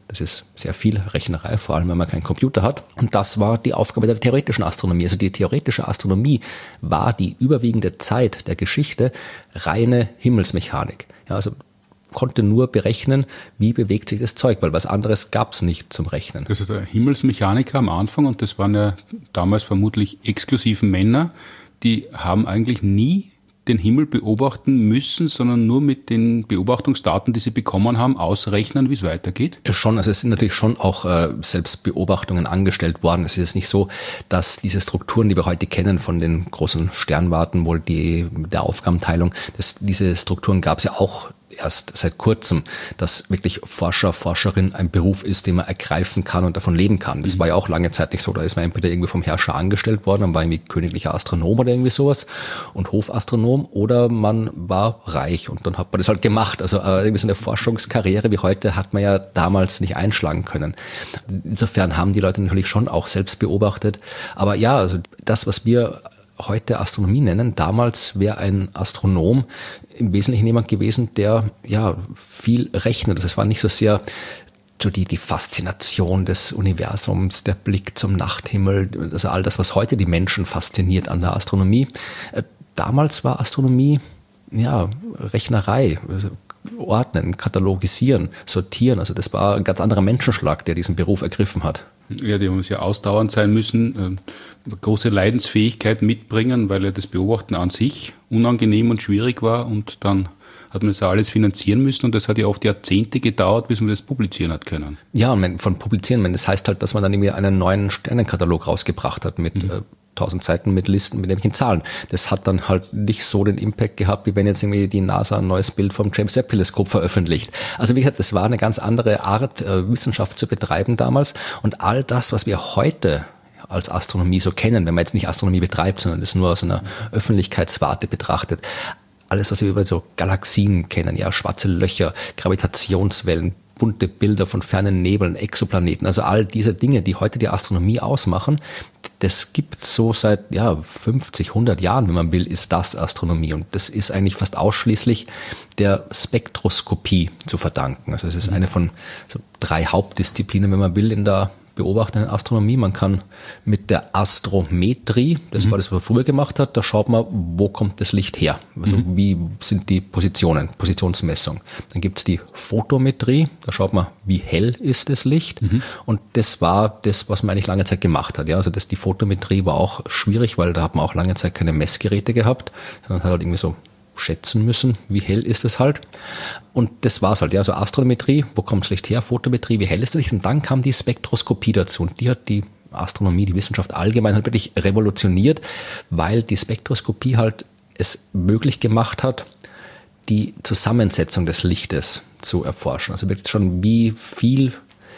Das ist sehr viel Rechnerei, vor allem wenn man keinen Computer hat. Und das war die Aufgabe der theoretischen Astronomie. Also die theoretische Astronomie war die überwiegende Zeit der Geschichte reine Himmelsmechanik. Ja, also konnte nur berechnen, wie bewegt sich das Zeug, weil was anderes gab es nicht zum Rechnen. Das ist der Himmelsmechaniker am Anfang, und das waren ja damals vermutlich exklusiv Männer, die haben eigentlich nie den Himmel beobachten müssen, sondern nur mit den Beobachtungsdaten, die sie bekommen haben, ausrechnen, wie es weitergeht? Schon, also es sind natürlich schon auch äh, selbst Beobachtungen angestellt worden. Es ist nicht so, dass diese Strukturen, die wir heute kennen von den großen Sternwarten, wohl die der Aufgabenteilung, das, diese Strukturen gab es ja auch erst seit kurzem, dass wirklich Forscher, Forscherin ein Beruf ist, den man ergreifen kann und davon leben kann. Das mhm. war ja auch lange Zeit nicht so. Da ist man entweder irgendwie vom Herrscher angestellt worden, dann war irgendwie königlicher Astronom oder irgendwie sowas und Hofastronom, oder man war reich und dann hat man das halt gemacht. Also äh, irgendwie so eine Forschungskarriere wie heute hat man ja damals nicht einschlagen können. Insofern haben die Leute natürlich schon auch selbst beobachtet. Aber ja, also das, was wir heute Astronomie nennen, damals wäre ein Astronom im Wesentlichen jemand gewesen, der ja viel rechnet. Das war nicht so sehr so die, die Faszination des Universums, der Blick zum Nachthimmel, also all das, was heute die Menschen fasziniert an der Astronomie. Damals war Astronomie ja Rechnerei, also ordnen, katalogisieren, sortieren. Also das war ein ganz anderer Menschenschlag, der diesen Beruf ergriffen hat. Ja, die haben sehr ausdauernd sein müssen, äh, große Leidensfähigkeit mitbringen, weil ja das Beobachten an sich unangenehm und schwierig war, und dann hat man das ja alles finanzieren müssen, und das hat ja oft Jahrzehnte gedauert, bis man das publizieren hat können. Ja, und von publizieren, das heißt halt, dass man dann irgendwie einen neuen Sternenkatalog rausgebracht hat mit mhm. äh, tausend Seiten mit Listen, mit irgendwelchen Zahlen. Das hat dann halt nicht so den Impact gehabt, wie wenn jetzt irgendwie die NASA ein neues Bild vom James-Webb-Teleskop veröffentlicht. Also wie gesagt, das war eine ganz andere Art, äh, Wissenschaft zu betreiben damals, und all das, was wir heute als Astronomie so kennen, wenn man jetzt nicht Astronomie betreibt, sondern das nur aus einer Öffentlichkeitswarte betrachtet, alles, was wir über so Galaxien kennen, ja, schwarze Löcher, Gravitationswellen, bunte Bilder von fernen Nebeln, Exoplaneten, also all diese Dinge, die heute die Astronomie ausmachen, das gibt so seit ja fünfzig, hundert Jahren, wenn man will, ist das Astronomie. Und das ist eigentlich fast ausschließlich der Spektroskopie zu verdanken. Also es ist eine von so drei Hauptdisziplinen, wenn man will, in der beobachtenden Astronomie. Man kann mit der Astrometrie, das mhm. war das, was man früher gemacht hat, da schaut man, wo kommt das Licht her? Also mhm. wie sind die Positionen, Positionsmessung. Dann gibt's die Photometrie, da schaut man, wie hell ist das Licht? Mhm. Und das war das, was man eigentlich lange Zeit gemacht hat. Ja, also das, die Photometrie war auch schwierig, weil da hat man auch lange Zeit keine Messgeräte gehabt, sondern hat halt irgendwie so schätzen müssen, wie hell ist es halt. Und das war's halt, ja, also Astrometrie, wo kommt das Licht her, Photometrie, wie hell ist das Licht? Und dann kam die Spektroskopie dazu, und die hat die Astronomie, die Wissenschaft allgemein halt wirklich revolutioniert, weil die Spektroskopie halt es möglich gemacht hat, die Zusammensetzung des Lichtes zu erforschen. Also wirklich schon, wie viel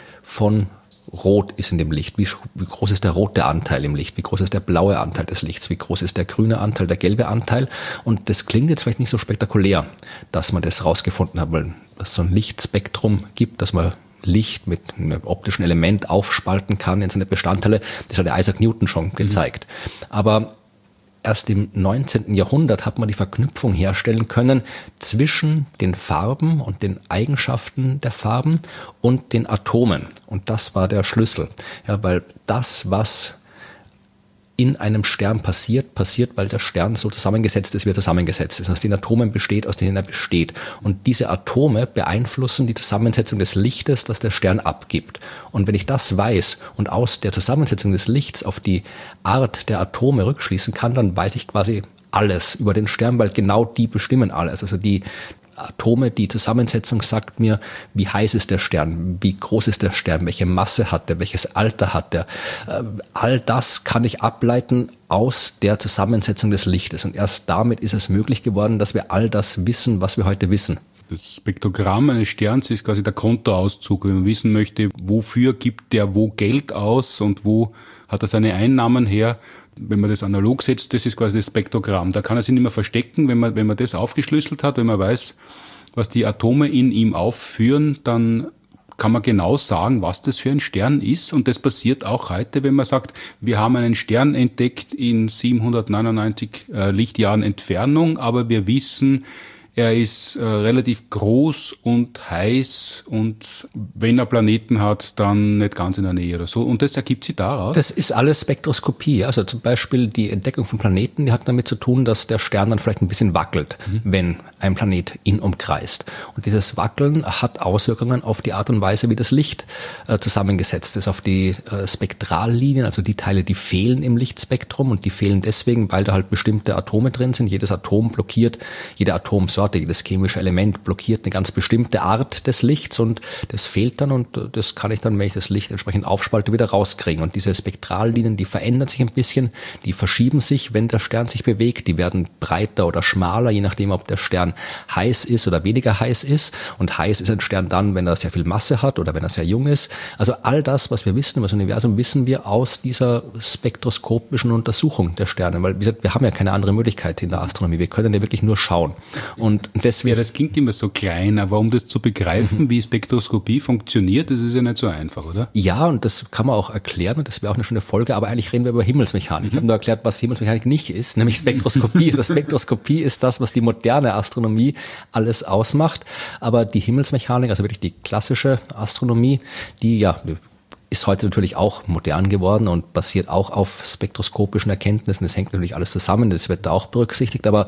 von Rot ist in dem Licht, wie, wie groß ist der rote Anteil im Licht, wie groß ist der blaue Anteil des Lichts, wie groß ist der grüne Anteil, der gelbe Anteil. Und das klingt jetzt vielleicht nicht so spektakulär, dass man das rausgefunden hat, weil es so ein Lichtspektrum gibt, dass man Licht mit einem optischen Element aufspalten kann in seine Bestandteile. Das hat der Isaac Newton schon gezeigt. Mhm. Aber erst im neunzehnten Jahrhundert hat man die Verknüpfung herstellen können zwischen den Farben und den Eigenschaften der Farben und den Atomen. Und das war der Schlüssel. Ja, weil das, was in einem Stern passiert, passiert, weil der Stern so zusammengesetzt ist, wie er zusammengesetzt ist. Aus den Atomen besteht, aus denen er besteht. Und diese Atome beeinflussen die Zusammensetzung des Lichtes, das der Stern abgibt. Und wenn ich das weiß und aus der Zusammensetzung des Lichts auf die Art der Atome rückschließen kann, dann weiß ich quasi alles über den Stern, weil genau die bestimmen alles. Also die Atome, die Zusammensetzung sagt mir, wie heiß ist der Stern, wie groß ist der Stern, welche Masse hat er, welches Alter hat er. All das kann ich ableiten aus der Zusammensetzung des Lichtes. Und erst damit ist es möglich geworden, dass wir all das wissen, was wir heute wissen. Das Spektrogramm eines Sterns ist quasi der Kontoauszug. Wenn man wissen möchte, wofür gibt der wo Geld aus und wo hat er seine Einnahmen her, wenn man das analog setzt, das ist quasi das Spektrogramm. Da kann er sich nicht mehr verstecken. Wenn man, wenn man das aufgeschlüsselt hat, wenn man weiß, was die Atome in ihm aufführen, dann kann man genau sagen, was das für ein Stern ist. Und das passiert auch heute, wenn man sagt, wir haben einen Stern entdeckt in siebenhundertneunundneunzig äh, Lichtjahren Entfernung, aber wir wissen, er ist äh, relativ groß und heiß und wenn er Planeten hat, dann nicht ganz in der Nähe oder so. Und das ergibt sich daraus? Das ist alles Spektroskopie. Also zum Beispiel die Entdeckung von Planeten, die hat damit zu tun, dass der Stern dann vielleicht ein bisschen wackelt, mhm. wenn ein Planet ihn umkreist. Und dieses Wackeln hat Auswirkungen auf die Art und Weise, wie das Licht äh, zusammengesetzt ist, auf die äh, Spektrallinien, also die Teile, die fehlen im Lichtspektrum und die fehlen deswegen, weil da halt bestimmte Atome drin sind. Jedes Atom blockiert, jede Atomsorte, jedes chemische Element blockiert eine ganz bestimmte Art des Lichts und das fehlt dann und das kann ich dann, wenn ich das Licht entsprechend aufspalte, wieder rauskriegen. Und diese Spektrallinien, die verändern sich ein bisschen, die verschieben sich, wenn der Stern sich bewegt, die werden breiter oder schmaler, je nachdem, ob der Stern heiß ist oder weniger heiß ist. Und heiß ist ein Stern dann, wenn er sehr viel Masse hat oder wenn er sehr jung ist. Also all das, was wir wissen über das Universum, wissen wir aus dieser spektroskopischen Untersuchung der Sterne. Weil, wie gesagt, wir haben ja keine andere Möglichkeit in der Astronomie. Wir können ja wirklich nur schauen. Und deswegen, ja, das klingt immer so klein, aber um das zu begreifen, mhm. wie Spektroskopie funktioniert, das ist ja nicht so einfach, oder? Ja, und das kann man auch erklären und das wäre auch eine schöne Folge, aber eigentlich reden wir über Himmelsmechanik. Mhm. Ich habe nur erklärt, was Himmelsmechanik nicht ist, nämlich Spektroskopie. Also Spektroskopie ist das, was die moderne Astronomie alles ausmacht, aber die Himmelsmechanik, also wirklich die klassische Astronomie, die ja ist heute natürlich auch modern geworden und basiert auch auf spektroskopischen Erkenntnissen. Das hängt natürlich alles zusammen, das wird da auch berücksichtigt, aber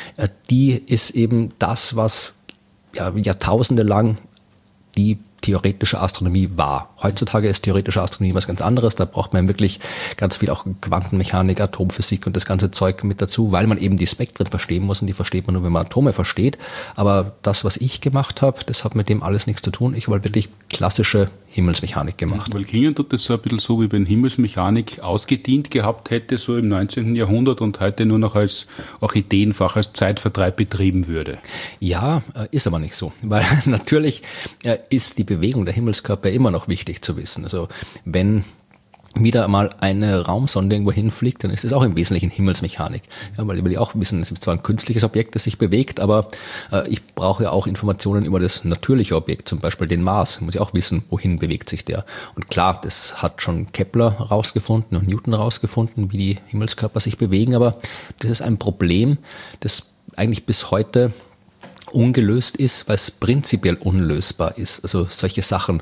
die ist eben das, was ja, Jahrtausende lang die theoretische Astronomie war. Heutzutage ist theoretische Astronomie was ganz anderes. Da braucht man wirklich ganz viel auch Quantenmechanik, Atomphysik und das ganze Zeug mit dazu, weil man eben die Spektren verstehen muss und die versteht man nur, wenn man Atome versteht. Aber das, was ich gemacht habe, das hat mit dem alles nichts zu tun. Ich habe halt wirklich klassische Himmelsmechanik gemacht. Weil klingen tut das so ein bisschen so, wie wenn Himmelsmechanik ausgedient gehabt hätte, so im neunzehnten Jahrhundert und heute nur noch als Orchideenfach, als Zeitvertreib betrieben würde. Ja, ist aber nicht so. Weil natürlich ist die Bewegung der Himmelskörper immer noch wichtig zu wissen. Also wenn wieder mal eine Raumsonde irgendwo hinfliegt, dann ist es auch im Wesentlichen Himmelsmechanik. Ja, weil ich will ja auch wissen, es ist zwar ein künstliches Objekt, das sich bewegt, aber äh, ich brauche ja auch Informationen über das natürliche Objekt, zum Beispiel den Mars. Ich muss ja auch wissen, wohin bewegt sich der. Und klar, das hat schon Kepler rausgefunden und Newton rausgefunden, wie die Himmelskörper sich bewegen, aber das ist ein Problem, das eigentlich bis heute ungelöst ist, weil es prinzipiell unlösbar ist. Also solche Sachen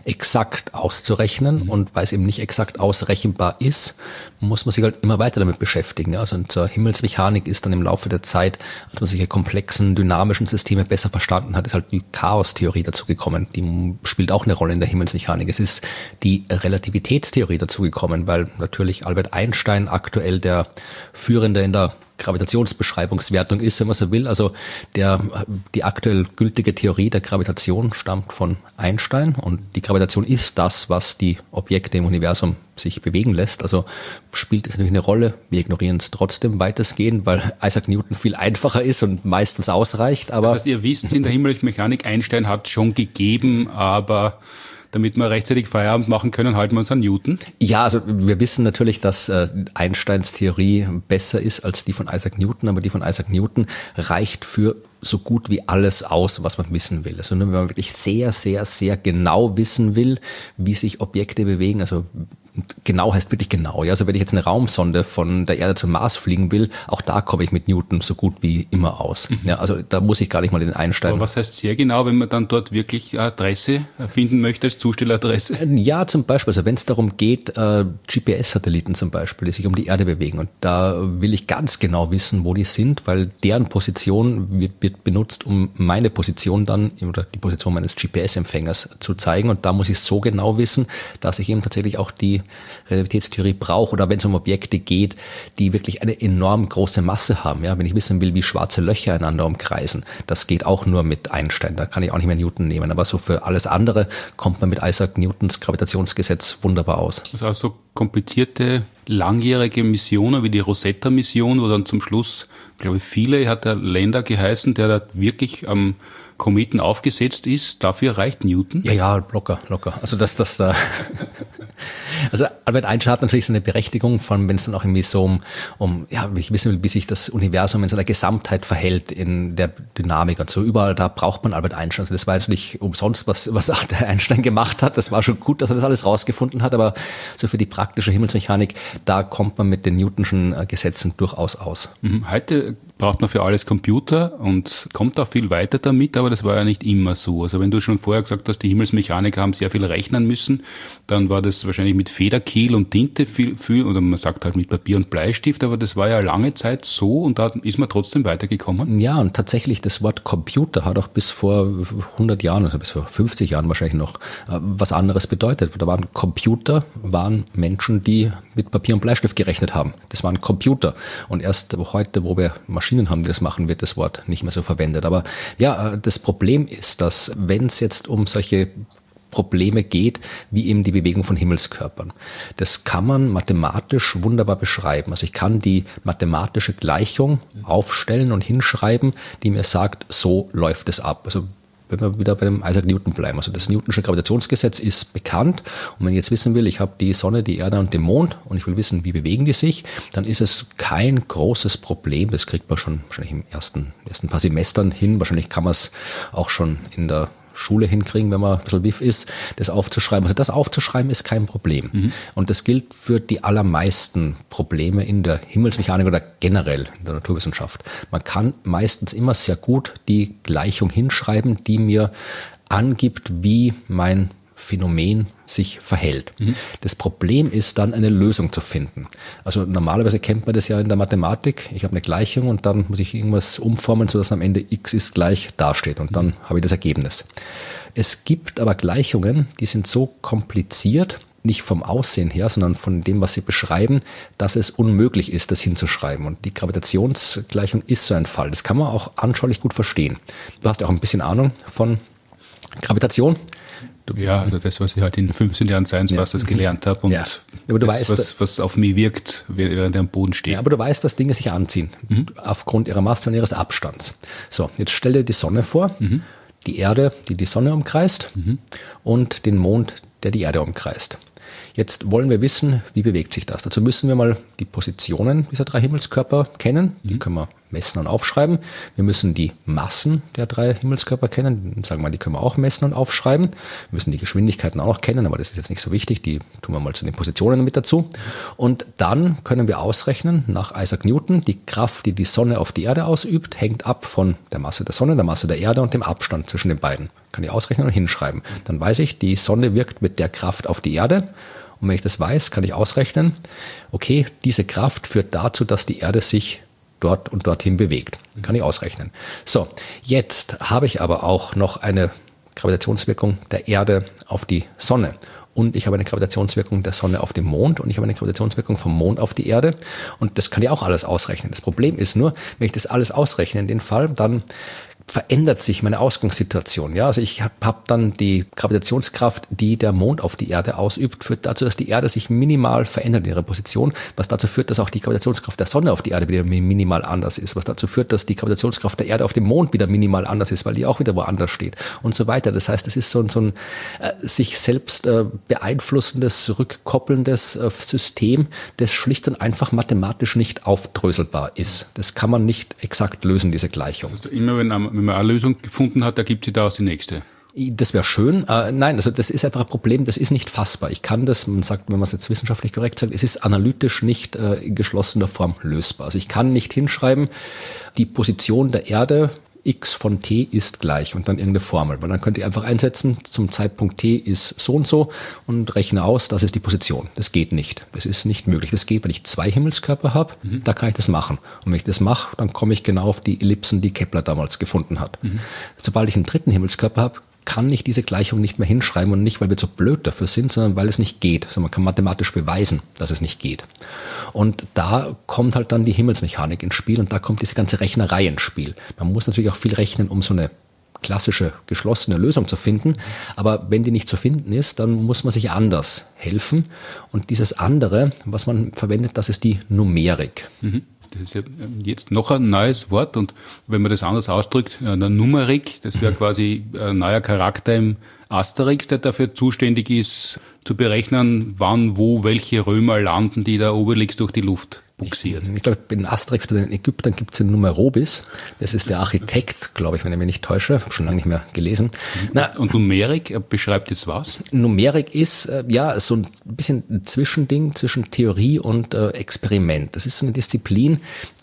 exakt auszurechnen mhm. und weil es eben nicht exakt ausrechenbar ist, muss man sich halt immer weiter damit beschäftigen. Also zur Himmelsmechanik ist dann im Laufe der Zeit, als man solche komplexen, dynamischen Systeme besser verstanden hat, ist halt die Chaostheorie dazugekommen. Die spielt auch eine Rolle in der Himmelsmechanik. Es ist die Relativitätstheorie dazugekommen, weil natürlich Albert Einstein aktuell der Führende in der Gravitationsbeschreibungswertung ist, wenn man so will. Also der, die aktuell gültige Theorie der Gravitation stammt von Einstein und die Gravitation ist das, was die Objekte im Universum sich bewegen lässt. Also spielt es natürlich eine Rolle. Wir ignorieren es trotzdem weitestgehend, weil Isaac Newton viel einfacher ist und meistens ausreicht. Aber das heißt, ihr wisst, in der Himmelsmechanik, Einstein hat schon gegeben, aber damit wir rechtzeitig Feierabend machen können, halten wir uns an Newton? Ja, also wir wissen natürlich, dass äh, Einsteins Theorie besser ist als die von Isaac Newton, aber die von Isaac Newton reicht für so gut wie alles aus, was man wissen will. Also nur wenn man wirklich sehr, sehr, sehr genau wissen will, wie sich Objekte bewegen, also genau heißt wirklich genau. Ja, also wenn ich jetzt eine Raumsonde von der Erde zum Mars fliegen will, auch da komme ich mit Newton so gut wie immer aus. Mhm. Ja, also da muss ich gar nicht mal den Einstein. Aber was heißt sehr genau, wenn man dann dort wirklich Adresse finden möchte als Zustelladresse? Ja, zum Beispiel, also wenn es darum geht, äh, G P S-Satelliten zum Beispiel, die sich um die Erde bewegen, und da will ich ganz genau wissen, wo die sind, weil deren Position wird, wird benutzt, um meine Position dann oder die Position meines G P S-Empfängers zu zeigen, und da muss ich so genau wissen, dass ich eben tatsächlich auch die Relativitätstheorie brauche, oder wenn es um Objekte geht, die wirklich eine enorm große Masse haben. Ja, wenn ich wissen will, wie schwarze Löcher einander umkreisen, das geht auch nur mit Einstein. Da kann ich auch nicht mehr Newton nehmen. Aber so für alles andere kommt man mit Isaac Newtons Gravitationsgesetz wunderbar aus. Also auch so komplizierte, langjährige Missionen wie die Rosetta-Mission, wo dann zum Schluss, glaube ich, viele hat der Länder geheißen, der da wirklich am ähm, Kometen aufgesetzt ist, dafür reicht Newton? Ja, ja, locker, locker. Also das, das da. Also Albert Einstein hat natürlich so eine Berechtigung, vor allem wenn es dann auch irgendwie so um, um, ja, ich wissen will, wie sich das Universum in so einer Gesamtheit verhält in der Dynamik und so. Überall da braucht man Albert Einstein. Also das war jetzt nicht umsonst, was, was der Einstein gemacht hat. Das war schon gut, dass er das alles rausgefunden hat, aber so für die praktische Himmelsmechanik, da kommt man mit den Newtonschen Gesetzen durchaus aus. Heute braucht man für alles Computer und kommt auch viel weiter damit, aber das war ja nicht immer so. Also wenn du schon vorher gesagt hast, die Himmelsmechaniker haben sehr viel rechnen müssen, dann war das wahrscheinlich mit Federkiel und Tinte viel, viel oder man sagt halt mit Papier und Bleistift, aber das war ja lange Zeit so und da ist man trotzdem weitergekommen. Ja, und tatsächlich das Wort Computer hat auch bis vor hundert Jahren, also bis vor fünfzig Jahren wahrscheinlich noch, was anderes bedeutet. Da waren Computer, waren Menschen, die mit Papier und Bleistift gerechnet haben. Das waren Computer. Und erst heute, wo wir Maschinen haben, die das machen, wird das Wort nicht mehr so verwendet. Aber ja, das Problem ist, dass wenn es jetzt um solche Probleme geht, wie eben die Bewegung von Himmelskörpern. Das kann man mathematisch wunderbar beschreiben. Also ich kann die mathematische Gleichung aufstellen und hinschreiben, die mir sagt, so läuft es ab. Also wenn wir wieder bei dem Isaac Newton bleiben. Also das Newtonsche Gravitationsgesetz ist bekannt. Und wenn ich jetzt wissen will, ich habe die Sonne, die Erde und den Mond und ich will wissen, wie bewegen die sich, dann ist es kein großes Problem. Das kriegt man schon wahrscheinlich im ersten, ersten paar Semestern hin. Wahrscheinlich kann man es auch schon in der Schule hinkriegen, wenn man ein bisschen wiff ist, das aufzuschreiben. Also das aufzuschreiben ist kein Problem. Mhm. Und das gilt für die allermeisten Probleme in der Himmelsmechanik oder generell in der Naturwissenschaft. Man kann meistens immer sehr gut die Gleichung hinschreiben, die mir angibt, wie mein Phänomen sich verhält. Mhm. Das Problem ist dann, eine Lösung zu finden. Also normalerweise kennt man das ja in der Mathematik. Ich habe eine Gleichung und dann muss ich irgendwas umformen, sodass am Ende x ist gleich dasteht und dann habe ich das Ergebnis. Es gibt aber Gleichungen, die sind so kompliziert, nicht vom Aussehen her, sondern von dem, was sie beschreiben, dass es unmöglich ist, das hinzuschreiben. Und die Gravitationsgleichung ist so ein Fall. Das kann man auch anschaulich gut verstehen. Du hast ja auch ein bisschen Ahnung von Gravitation. Du, ja, also das, was ich halt in fünfzehn Jahren Science Masters ja. gelernt habe und ja. aber du das, weißt, was, was auf mich wirkt, während er am Boden steht. Ja, aber du weißt, dass Dinge sich anziehen, mhm. aufgrund ihrer Masse und ihres Abstands. So, jetzt stell dir die Sonne vor, mhm. die Erde, die die Sonne umkreist mhm. und den Mond, der die Erde umkreist. Jetzt wollen wir wissen, wie bewegt sich das. Dazu müssen wir mal die Positionen dieser drei Himmelskörper kennen. Die können wir messen und aufschreiben. Wir müssen die Massen der drei Himmelskörper kennen. Sagen wir mal, die können wir auch messen und aufschreiben. Wir müssen die Geschwindigkeiten auch noch kennen, aber das ist jetzt nicht so wichtig. Die tun wir mal zu den Positionen mit dazu. Und dann können wir ausrechnen, nach Isaac Newton, die Kraft, die die Sonne auf die Erde ausübt, hängt ab von der Masse der Sonne, der Masse der Erde und dem Abstand zwischen den beiden. Kann ich ausrechnen und hinschreiben. Dann weiß ich, die Sonne wirkt mit der Kraft auf die Erde. Und wenn ich das weiß, kann ich ausrechnen, okay, diese Kraft führt dazu, dass die Erde sich dort und dorthin bewegt. Kann ich ausrechnen. So, jetzt habe ich aber auch noch eine Gravitationswirkung der Erde auf die Sonne. Und ich habe eine Gravitationswirkung der Sonne auf den Mond und ich habe eine Gravitationswirkung vom Mond auf die Erde. Und das kann ich auch alles ausrechnen. Das Problem ist nur, wenn ich das alles ausrechne in den Fall, dann verändert sich meine Ausgangssituation. Ja, also ich habe hab dann die Gravitationskraft, die der Mond auf die Erde ausübt, führt dazu, dass die Erde sich minimal verändert in ihrer Position, was dazu führt, dass auch die Gravitationskraft der Sonne auf die Erde wieder minimal anders ist, was dazu führt, dass die Gravitationskraft der Erde auf dem Mond wieder minimal anders ist, weil die auch wieder woanders steht und so weiter. Das heißt, es ist so ein, so ein äh, sich selbst äh, beeinflussendes, rückkoppelndes äh, System, das schlicht und einfach mathematisch nicht aufdröselbar ist. Das kann man nicht exakt lösen, diese Gleichung. Das heißt, immer wenn Wenn man eine Lösung gefunden hat, ergibt sich daraus die nächste. Das wäre schön. Äh, nein, also das ist einfach ein Problem, das ist nicht fassbar. Ich kann das, man sagt, wenn man es jetzt wissenschaftlich korrekt sagt, es ist analytisch nicht äh, in geschlossener Form lösbar. Also ich kann nicht hinschreiben, die Position der Erde x von t ist gleich und dann irgendeine Formel. Weil dann könnte ich einfach einsetzen, zum Zeitpunkt t ist so und so und rechne aus, das ist die Position. Das geht nicht. Das ist nicht möglich. Das geht, wenn ich zwei Himmelskörper habe, mhm. da kann ich das machen. Und wenn ich das mache, dann komme ich genau auf die Ellipsen, die Kepler damals gefunden hat. Mhm. Sobald ich einen dritten Himmelskörper habe, kann ich diese Gleichung nicht mehr hinschreiben und nicht, weil wir zu blöd dafür sind, sondern weil es nicht geht. Also man kann mathematisch beweisen, dass es nicht geht. Und da kommt halt dann die Himmelsmechanik ins Spiel und da kommt diese ganze Rechnerei ins Spiel. Man muss natürlich auch viel rechnen, um so eine klassische, geschlossene Lösung zu finden. Aber wenn die nicht zu finden ist, dann muss man sich anders helfen. Und dieses andere, was man verwendet, das ist die Numerik. Mhm. Das ist ja jetzt noch ein neues Wort und wenn man das anders ausdrückt, eine Numerik, das wäre quasi ein neuer Charakter im Asterix, der dafür zuständig ist, zu berechnen, wann, wo, welche Römer landen, die da Obelix durch die Luft buxiert. Ich, ich glaube, in Asterix bei den Ägyptern gibt es den Numerobis. Das ist der Architekt, glaube ich, wenn ich mich nicht täusche. Habe schon lange nicht mehr gelesen. Na, und Numerik beschreibt jetzt was? Numerik ist äh, ja so ein bisschen ein Zwischending zwischen Theorie und äh, Experiment. Das ist eine Disziplin,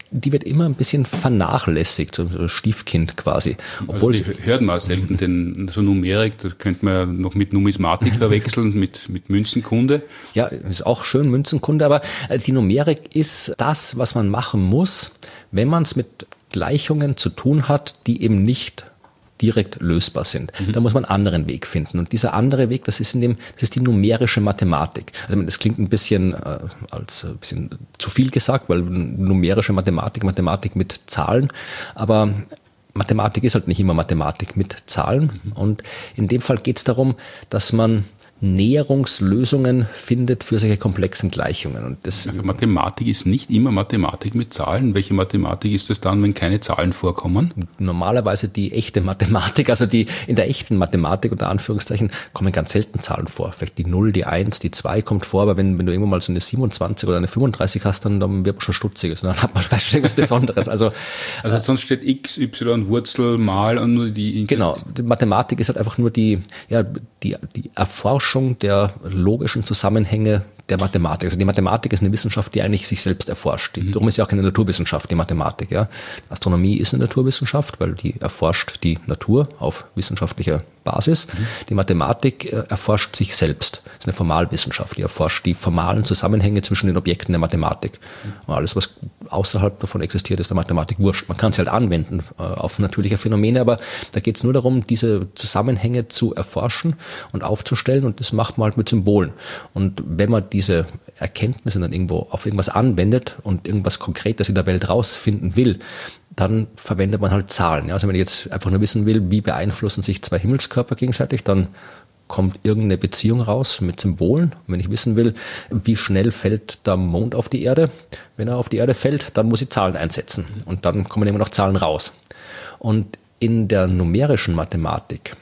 die wird immer ein bisschen vernachlässigt, so ein Stiefkind quasi. Obwohl also die hört man auch selten, denn so Numerik, das könnte man noch mit Numismatik verwechseln, mit, mit Münzenkunde. Ja, ist auch schön, Münzenkunde, aber die Numerik ist das, was man machen muss, wenn man es mit Gleichungen zu tun hat, die eben nicht direkt lösbar sind. Mhm. Da muss man einen anderen Weg finden. Und dieser andere Weg, das ist in dem, das ist die numerische Mathematik. Also das klingt ein bisschen äh, als ein bisschen zu viel gesagt, weil numerische Mathematik, Mathematik mit Zahlen, aber Mathematik ist halt nicht immer Mathematik mit Zahlen. Mhm. Und in dem Fall geht es darum, dass man Näherungslösungen findet für solche komplexen Gleichungen. Und das also Mathematik ist nicht immer Mathematik mit Zahlen. Welche Mathematik ist es dann, wenn keine Zahlen vorkommen? Normalerweise die echte Mathematik, also die in der echten Mathematik unter Anführungszeichen kommen ganz selten Zahlen vor. Vielleicht die null, die eins, die zwei kommt vor, aber wenn, wenn du irgendwann mal so eine siebenundzwanzig oder eine fünfunddreißig hast, dann, dann wird man schon stutziges. Dann hat man vielleicht irgendwas Besonderes. Also, also äh, sonst steht x, y, Wurzel, mal und nur die... Genau, die Mathematik ist halt einfach nur die, ja, die, die Erforschung der logischen Zusammenhänge der Mathematik. Also die Mathematik ist eine Wissenschaft, die eigentlich sich selbst erforscht. Die, mhm. Darum ist ja auch keine Naturwissenschaft, die Mathematik. Ja. Astronomie ist eine Naturwissenschaft, weil die erforscht die Natur auf wissenschaftlicher Basis. Mhm. Die Mathematik äh, erforscht sich selbst. Das ist eine Formalwissenschaft, die erforscht die formalen Zusammenhänge zwischen den Objekten der Mathematik. Mhm. Und alles, was außerhalb davon existiert, ist der Mathematik wurscht. Man kann es halt anwenden äh, auf natürliche Phänomene, aber da geht es nur darum, diese Zusammenhänge zu erforschen und aufzustellen, und das macht man halt mit Symbolen. Und wenn man diese Erkenntnisse dann irgendwo auf irgendwas anwendet und irgendwas Konkretes in der Welt rausfinden will, dann verwendet man halt Zahlen. Ja, also wenn ich jetzt einfach nur wissen will, wie beeinflussen sich zwei Himmelskörper gegenseitig, dann kommt irgendeine Beziehung raus mit Symbolen. Und wenn ich wissen will, wie schnell fällt der Mond auf die Erde, wenn er auf die Erde fällt, dann muss ich Zahlen einsetzen. Und dann kommen immer noch Zahlen raus. Und in der numerischen Mathematik,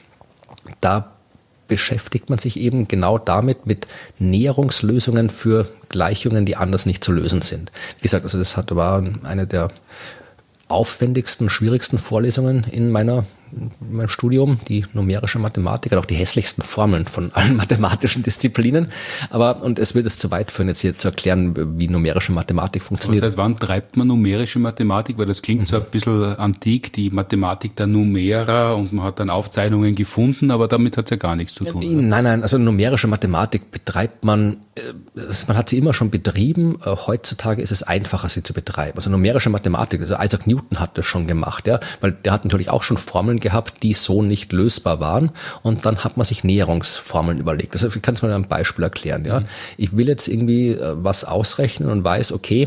da beschäftigt man sich eben genau damit, mit Näherungslösungen für Gleichungen, die anders nicht zu lösen sind. Wie gesagt, also das hat, war eine der aufwendigsten, schwierigsten Vorlesungen in meiner in meinem Studium, die numerische Mathematik, hat auch die hässlichsten Formeln von allen mathematischen Disziplinen. Aber, und es wird es zu weit führen, jetzt hier zu erklären, wie numerische Mathematik funktioniert. Aber seit wann treibt man numerische Mathematik? Weil das klingt mhm. so ein bisschen antik, die Mathematik der Numera, und man hat dann Aufzeichnungen gefunden, aber damit hat es ja gar nichts zu tun. Nein, nein, nein, also numerische Mathematik betreibt man, man hat sie immer schon betrieben, heutzutage ist es einfacher, sie zu betreiben. Also numerische Mathematik, also Isaac Newton hat das schon gemacht, ja, weil der hat natürlich auch schon Formeln gehabt, die so nicht lösbar waren, und dann hat man sich Näherungsformeln überlegt. Also ich kann es mal ein Beispiel erklären. Ja, mhm. Ich will jetzt irgendwie was ausrechnen und weiß, okay,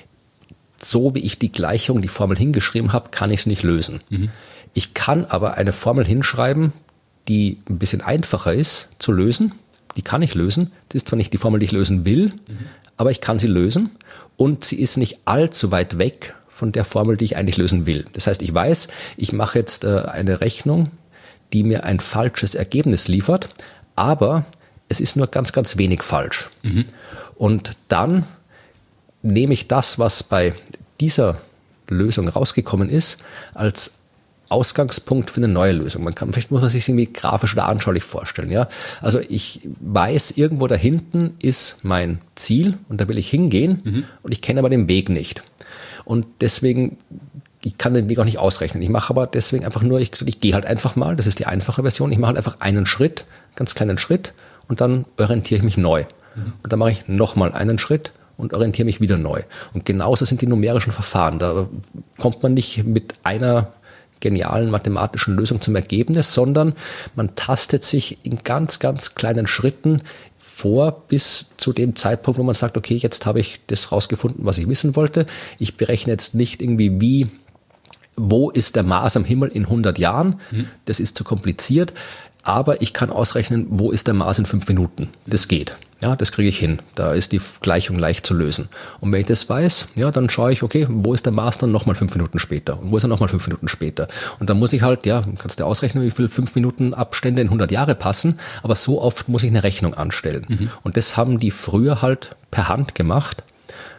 so wie ich die Gleichung, die Formel hingeschrieben habe, kann ich es nicht lösen. Mhm. Ich kann aber eine Formel hinschreiben, die ein bisschen einfacher ist zu lösen. Die kann ich lösen. Das ist zwar nicht die Formel, die ich lösen will, mhm. aber ich kann sie lösen, und sie ist nicht allzu weit weg von der Formel, die ich eigentlich lösen will. Das heißt, ich weiß, ich mache jetzt äh, eine Rechnung, die mir ein falsches Ergebnis liefert, aber es ist nur ganz, ganz wenig falsch. Mhm. Und dann nehme ich das, was bei dieser Lösung rausgekommen ist, als Ausgangspunkt für eine neue Lösung. Man kann, vielleicht muss man sich irgendwie grafisch oder anschaulich vorstellen. Ja? Also ich weiß, irgendwo da hinten ist mein Ziel, und da will ich hingehen, mhm. und ich kenne aber den Weg nicht. Und deswegen, ich kann den Weg auch nicht ausrechnen. Ich mache aber deswegen einfach nur, ich, ich gehe halt einfach mal, das ist die einfache Version, ich mache halt einfach einen Schritt, ganz kleinen Schritt, und dann orientiere ich mich neu. Mhm. Und dann mache ich nochmal einen Schritt und orientiere mich wieder neu. Und genauso sind die numerischen Verfahren. Da kommt man nicht mit einer genialen mathematischen Lösung zum Ergebnis, sondern man tastet sich in ganz, ganz kleinen Schritten vor bis zu dem Zeitpunkt, wo man sagt, okay, jetzt habe ich das rausgefunden, was ich wissen wollte. Ich berechne jetzt nicht irgendwie, wie, wo ist der Mars am Himmel in hundert Jahren. Mhm. Das ist zu kompliziert. Aber ich kann ausrechnen, wo ist der Mars in fünf Minuten. Das geht. Ja, das kriege ich hin. Da ist die Gleichung leicht zu lösen. Und wenn ich das weiß, ja, dann schaue ich, okay, wo ist der Mars dann nochmal fünf Minuten später? Und wo ist er nochmal fünf Minuten später? Und dann muss ich halt, ja, kannst du ausrechnen, wie viele fünf Minuten Abstände in hundert Jahre passen. Aber so oft muss ich eine Rechnung anstellen. Mhm. Und das haben die früher halt per Hand gemacht.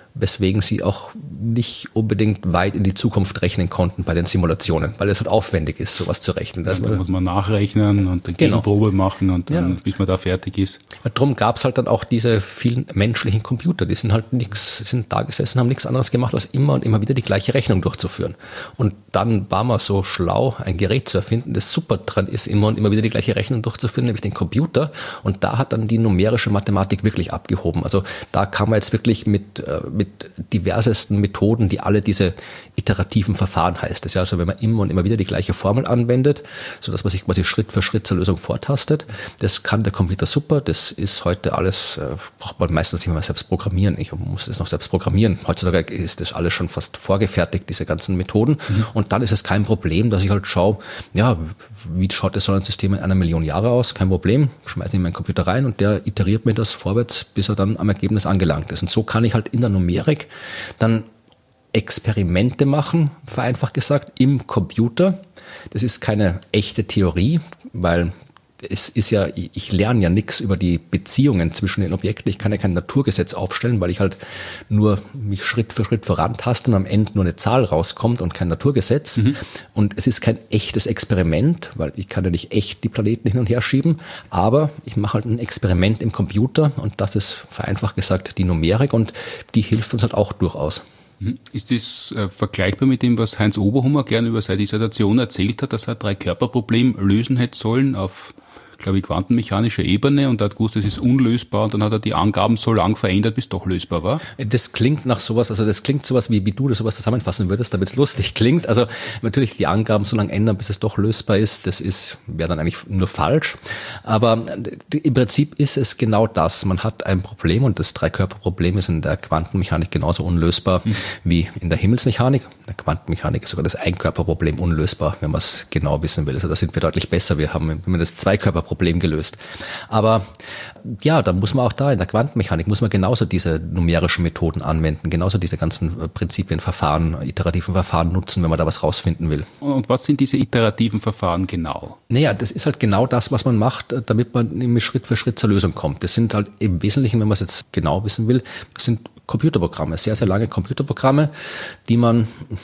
weswegen sie auch nicht unbedingt weit in die Zukunft rechnen konnten bei den Simulationen, weil es halt aufwendig ist, sowas zu rechnen. Ja, da muss man nachrechnen und eine genau. Gegenprobe machen und dann, ja. bis man da fertig ist. Darum gab es halt dann auch diese vielen menschlichen Computer, die sind halt nichts, sind da gesessen, haben nichts anderes gemacht, als immer und immer wieder die gleiche Rechnung durchzuführen. Und dann war man so schlau, ein Gerät zu erfinden, das super dran ist, immer und immer wieder die gleiche Rechnung durchzuführen, nämlich den Computer. Und da hat dann die numerische Mathematik wirklich abgehoben. Also da kann man jetzt wirklich mit, mit diversesten Methoden, die alle diese iterativen Verfahren heißt es ja, also wenn man immer und immer wieder die gleiche Formel anwendet, so dass man sich quasi Schritt für Schritt zur Lösung vortastet, das kann der Computer super, das ist heute alles, äh, braucht man meistens nicht mehr selbst programmieren, ich muss das noch selbst programmieren, heutzutage ist das alles schon fast vorgefertigt, diese ganzen Methoden mhm. und dann ist es kein Problem, dass ich halt schaue, ja, wie schaut das so ein System in einer Million Jahre aus, kein Problem, schmeiße in meinen Computer rein und der iteriert mir das vorwärts, bis er dann am Ergebnis angelangt ist und so kann ich halt in der Numerik dann Experimente machen, vereinfacht gesagt, im Computer. Das ist keine echte Theorie, weil es ist ja, ich lerne ja nichts über die Beziehungen zwischen den Objekten. Ich kann ja kein Naturgesetz aufstellen, weil ich halt nur mich Schritt für Schritt vorantaste und am Ende nur eine Zahl rauskommt und kein Naturgesetz. Mhm. Und es ist kein echtes Experiment, weil ich kann ja nicht echt die Planeten hin und her schieben, aber ich mache halt ein Experiment im Computer und das ist vereinfacht gesagt die Numerik und die hilft uns halt auch durchaus. Ist das äh, vergleichbar mit dem, was Heinz Oberhummer gerne über seine Dissertation erzählt hat, dass er ein Drei-Körper-Problem lösen hätte sollen auf, glaube ich, quantenmechanischer Ebene und er hat gewusst, das ist unlösbar und dann hat er die Angaben so lang verändert, bis es doch lösbar war? Das klingt nach sowas, also das klingt sowas, wie, wie du das sowas zusammenfassen würdest, damit es lustig klingt. Also natürlich die Angaben so lange ändern, bis es doch lösbar ist, das ist, wäre dann eigentlich nur falsch. Aber im Prinzip ist es genau das. Man hat ein Problem und das Dreikörperproblem ist in der Quantenmechanik genauso unlösbar hm. wie in der Himmelsmechanik. In der Quantenmechanik ist sogar das Einkörperproblem unlösbar, wenn man es genau wissen will. Also da sind wir deutlich besser. Wir haben immer das Zweikörperproblem Problem gelöst. Aber ja, da muss man auch da in der Quantenmechanik muss man genauso diese numerischen Methoden anwenden, genauso diese ganzen Prinzipien, Verfahren, iterativen Verfahren nutzen, wenn man da was rausfinden will. Und was sind diese iterativen Verfahren genau? Naja, das ist halt genau das, was man macht, damit man Schritt für Schritt zur Lösung kommt. Das sind halt im Wesentlichen, wenn man es jetzt genau wissen will, das sind Computerprogramme, sehr, sehr lange Computerprogramme, die man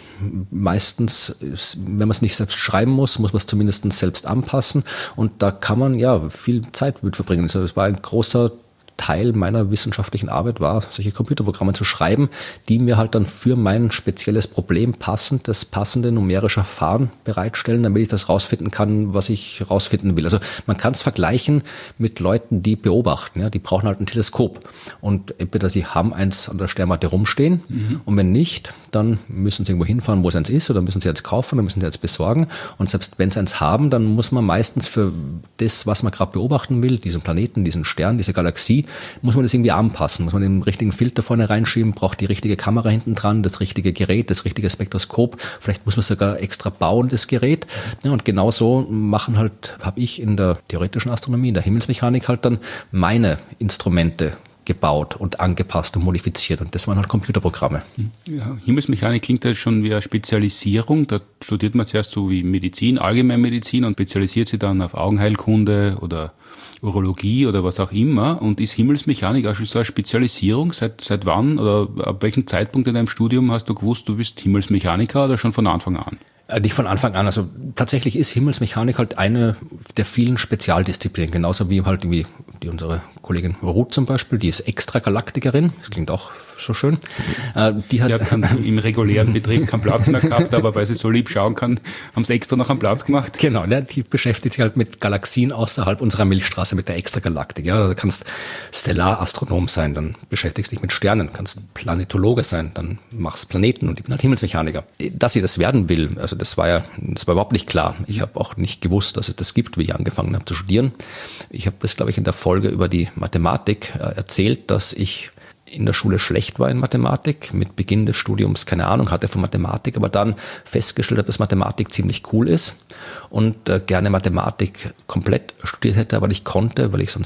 meistens, wenn man es nicht selbst schreiben muss, muss man es zumindest selbst anpassen und da kann man ja viel Zeit mit verbringen. Also das war ein großer Teil meiner wissenschaftlichen Arbeit war, solche Computerprogramme zu schreiben, die mir halt dann für mein spezielles Problem passend, das passende numerische Verfahren bereitstellen, damit ich das rausfinden kann, was ich rausfinden will. Also man kann es vergleichen mit Leuten, die beobachten. Ja, die brauchen halt ein Teleskop. Und entweder sie haben eins an der Sternwarte rumstehen mhm. und wenn nicht, dann müssen sie irgendwo hinfahren, wo es eins ist oder müssen sie eins kaufen oder müssen sie eins besorgen. Und selbst wenn sie eins haben, dann muss man meistens für das, was man gerade beobachten will, diesen Planeten, diesen Stern, diese Galaxie, muss man das irgendwie anpassen, muss man den richtigen Filter vorne reinschieben, braucht die richtige Kamera hinten dran, das richtige Gerät, das richtige Spektroskop, vielleicht muss man sogar extra bauen, das Gerät. Ja, und genauso machen halt, habe ich in der theoretischen Astronomie, in der Himmelsmechanik halt dann meine Instrumente gebaut und angepasst und modifiziert und das waren halt Computerprogramme. Ja, Himmelsmechanik klingt ja schon wie eine Spezialisierung, da studiert man zuerst so wie Medizin, Allgemeinmedizin und spezialisiert sich dann auf Augenheilkunde oder Urologie oder was auch immer und ist Himmelsmechanik auch schon so eine Spezialisierung? Seit, seit wann oder ab welchem Zeitpunkt in deinem Studium hast du gewusst, du bist Himmelsmechaniker oder schon von Anfang an? Nicht von Anfang an. Also tatsächlich ist Himmelsmechanik halt eine der vielen Spezialdisziplinen, genauso wie halt wie die unsere Kollegin Ruth zum Beispiel, die ist Extragalaktikerin, das klingt auch so schön. Äh, die hat, die hat im regulären Betrieb keinen Platz mehr gehabt, aber weil sie so lieb schauen kann, haben sie extra noch einen Platz gemacht. Genau, ne, die beschäftigt sich halt mit Galaxien außerhalb unserer Milchstraße, mit der Extragalaktik. Ja, du kannst Stellarastronom sein, dann beschäftigst dich mit Sternen, kannst Planetologe sein, dann machst Planeten und ich bin halt Himmelsmechaniker. Dass sie das werden will, also das war ja, das war überhaupt nicht klar. Ich habe auch nicht gewusst, dass es das gibt, wie ich angefangen habe zu studieren. Ich habe das, glaube ich, in der Folge über die Mathematik äh, erzählt, dass ich in der Schule schlecht war in Mathematik, mit Beginn des Studiums keine Ahnung hatte von Mathematik, aber dann festgestellt habe, dass Mathematik ziemlich cool ist und äh, gerne Mathematik komplett studiert hätte, aber nicht konnte, weil ich sonst die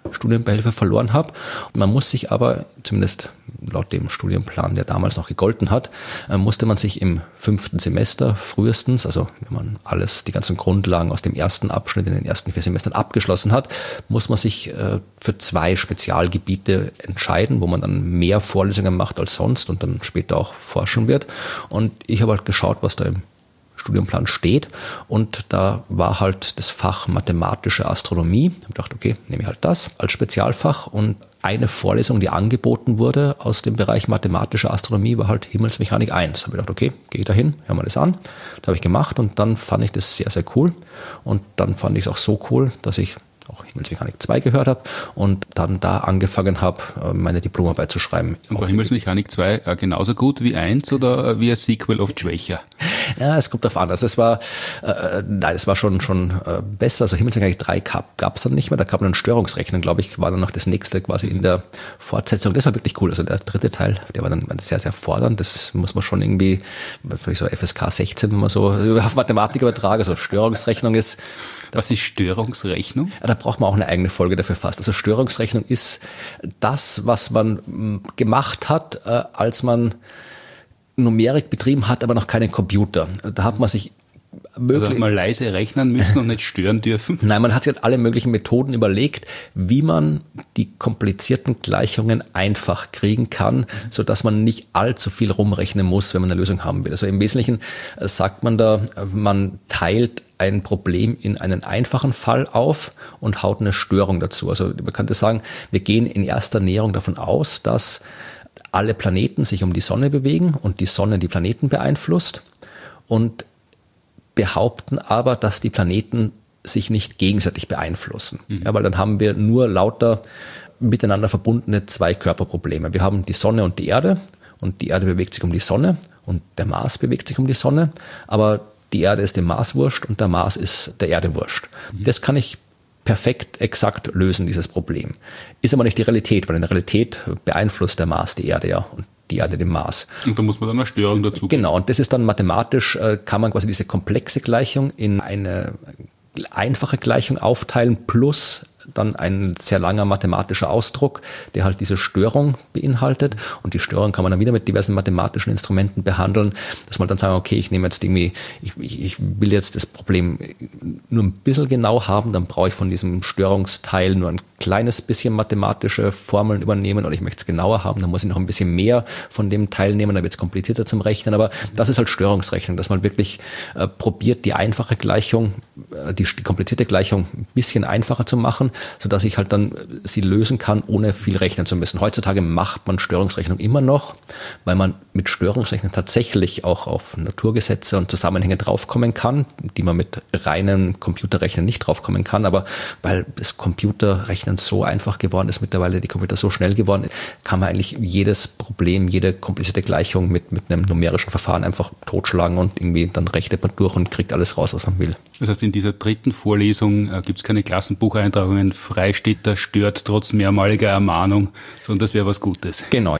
Studienbeihilfe verloren habe. Man muss sich aber, zumindest laut dem Studienplan, der damals noch gegolten hat, musste man sich im fünften Semester frühestens, also wenn man alles, die ganzen Grundlagen aus dem ersten Abschnitt in den ersten vier Semestern abgeschlossen hat, muss man sich für zwei Spezialgebiete entscheiden, wo man dann mehr Vorlesungen macht als sonst und dann später auch forschen wird. Und ich habe halt geschaut, was da im Studienplan steht und da war halt das Fach mathematische Astronomie. Ich habe gedacht, okay, nehme ich halt das als Spezialfach und eine Vorlesung, die angeboten wurde aus dem Bereich mathematische Astronomie, war halt Himmelsmechanik eins. Da habe ich gedacht, okay, gehe ich da hin, hören wir das an. Das habe ich gemacht und dann fand ich das sehr, sehr cool und dann fand ich es auch so cool, dass ich auch Himmelsmechanik zwei gehört habe und dann da angefangen habe, meine Diplomarbeit zu schreiben. Und war Himmelsmechanik zwei genauso gut wie eins oder wie ein Sequel oft schwächer? Ja, es kommt darauf an. Also es war, äh, nein, es war schon schon äh, besser. Also Himmelsmechanik drei gab es dann nicht mehr. Da kam dann Störungsrechnen, glaube ich, war dann noch das nächste quasi in der Fortsetzung. Das war wirklich cool. Also der dritte Teil, der war dann sehr, sehr fordernd. Das muss man schon irgendwie, vielleicht so F S K sechzehn, wenn man so auf Mathematik übertragen. Also Störungsrechnung ist. Was ist Störungsrechnung? Ja, da braucht man auch eine eigene Folge dafür fast. Also Störungsrechnung ist das, was man gemacht hat, äh, als man Numerik betrieben hat, aber noch keinen Computer. Da hat man sich möglich... Also hat man leise rechnen müssen und nicht stören dürfen? Nein, man hat sich halt alle möglichen Methoden überlegt, wie man die komplizierten Gleichungen einfach kriegen kann, so dass man nicht allzu viel rumrechnen muss, wenn man eine Lösung haben will. Also im Wesentlichen sagt man da, man teilt ein Problem in einen einfachen Fall auf und haut eine Störung dazu. Also man könnte sagen, wir gehen in erster Näherung davon aus, dass alle Planeten sich um die Sonne bewegen und die Sonne die Planeten beeinflusst und behaupten aber, dass die Planeten sich nicht gegenseitig beeinflussen. Mhm. Ja, weil dann haben wir nur lauter miteinander verbundene Zweikörperprobleme. Wir haben die Sonne und die Erde und die Erde bewegt sich um die Sonne und der Mars bewegt sich um die Sonne, aber die Erde ist dem Mars wurscht und der Mars ist der Erde wurscht. Mhm. Das kann ich perfekt, exakt lösen, dieses Problem. Ist aber nicht die Realität, weil in der Realität beeinflusst der Mars die Erde ja und die Erde den Mars. Und da muss man dann eine Störung dazu. Genau, und das ist dann mathematisch, kann man quasi diese komplexe Gleichung in eine einfache Gleichung aufteilen plus dann ein sehr langer mathematischer Ausdruck, der halt diese Störung beinhaltet. Und die Störung kann man dann wieder mit diversen mathematischen Instrumenten behandeln, dass man dann sagen, okay, ich nehme jetzt irgendwie, ich, ich will jetzt das Problem nur ein bisschen genau haben, dann brauche ich von diesem Störungsteil nur ein kleines bisschen mathematische Formeln übernehmen oder ich möchte es genauer haben, dann muss ich noch ein bisschen mehr von dem Teil nehmen, dann wird es komplizierter zum Rechnen. Aber das ist halt Störungsrechnung, dass man wirklich äh, probiert, die einfache Gleichung, äh, die, die komplizierte Gleichung ein bisschen einfacher zu machen, sodass ich halt dann sie lösen kann, ohne viel rechnen zu müssen. Heutzutage macht man Störungsrechnung immer noch, weil man mit Störungsrechnung tatsächlich auch auf Naturgesetze und Zusammenhänge draufkommen kann, die man mit reinen Computerrechnen nicht draufkommen kann. Aber weil das Computerrechnen so einfach geworden ist, mittlerweile die Computer so schnell geworden ist, kann man eigentlich jedes Problem, jede komplizierte Gleichung mit, mit einem numerischen Verfahren einfach totschlagen und irgendwie dann rechnet man durch und kriegt alles raus, was man will. Das heißt, in dieser dritten Vorlesung äh, gibt es keine Klassenbucheintragungen, Freistädter stört trotz mehrmaliger Ermahnung, sondern das wäre was Gutes. Genau.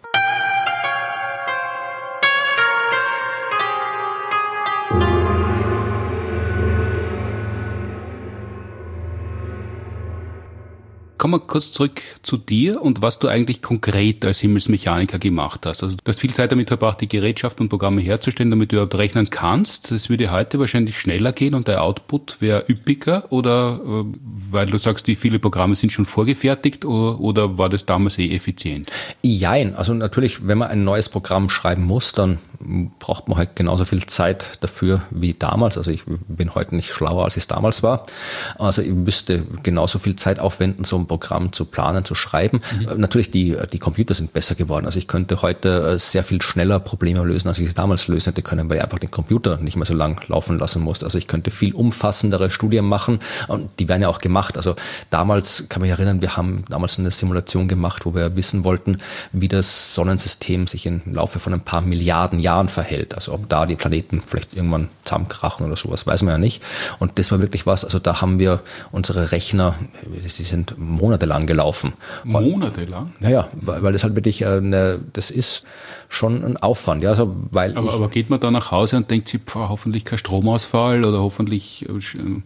Kommen wir kurz zurück zu dir und was du eigentlich konkret als Himmelsmechaniker gemacht hast. Also du hast viel Zeit damit verbracht, die Gerätschaften und Programme herzustellen, damit du überhaupt rechnen kannst. Das würde heute wahrscheinlich schneller gehen und der Output wäre üppiger oder äh, weil du sagst, die viele Programme sind schon vorgefertigt oder, oder war das damals eh effizient? Jein, also natürlich, wenn man ein neues Programm schreiben muss, dann braucht man halt genauso viel Zeit dafür wie damals. Also ich bin heute nicht schlauer, als ich es damals war. Also ich müsste genauso viel Zeit aufwenden, so ein Programm zu planen, zu schreiben. Mhm. Natürlich, die, die Computer sind besser geworden. Also ich könnte heute sehr viel schneller Probleme lösen, als ich es damals lösen hätte können, weil ich einfach den Computer nicht mehr so lang laufen lassen musste. Also ich könnte viel umfassendere Studien machen und die werden ja auch gemacht. Also damals, kann mich erinnern, wir haben damals eine Simulation gemacht, wo wir wissen wollten, wie das Sonnensystem sich im Laufe von ein paar Milliarden Jahren verhält. Also ob da die Planeten vielleicht irgendwann zusammenkrachen oder sowas, weiß man ja nicht. Und das war wirklich was, also da haben wir unsere Rechner, die sind monatelang gelaufen. Monatelang? Ja, ja, weil, weil das halt wirklich eine, das ist schon ein Aufwand. Ja, also weil aber, ich, aber geht man da nach Hause und denkt sich, pf, hoffentlich kein Stromausfall oder hoffentlich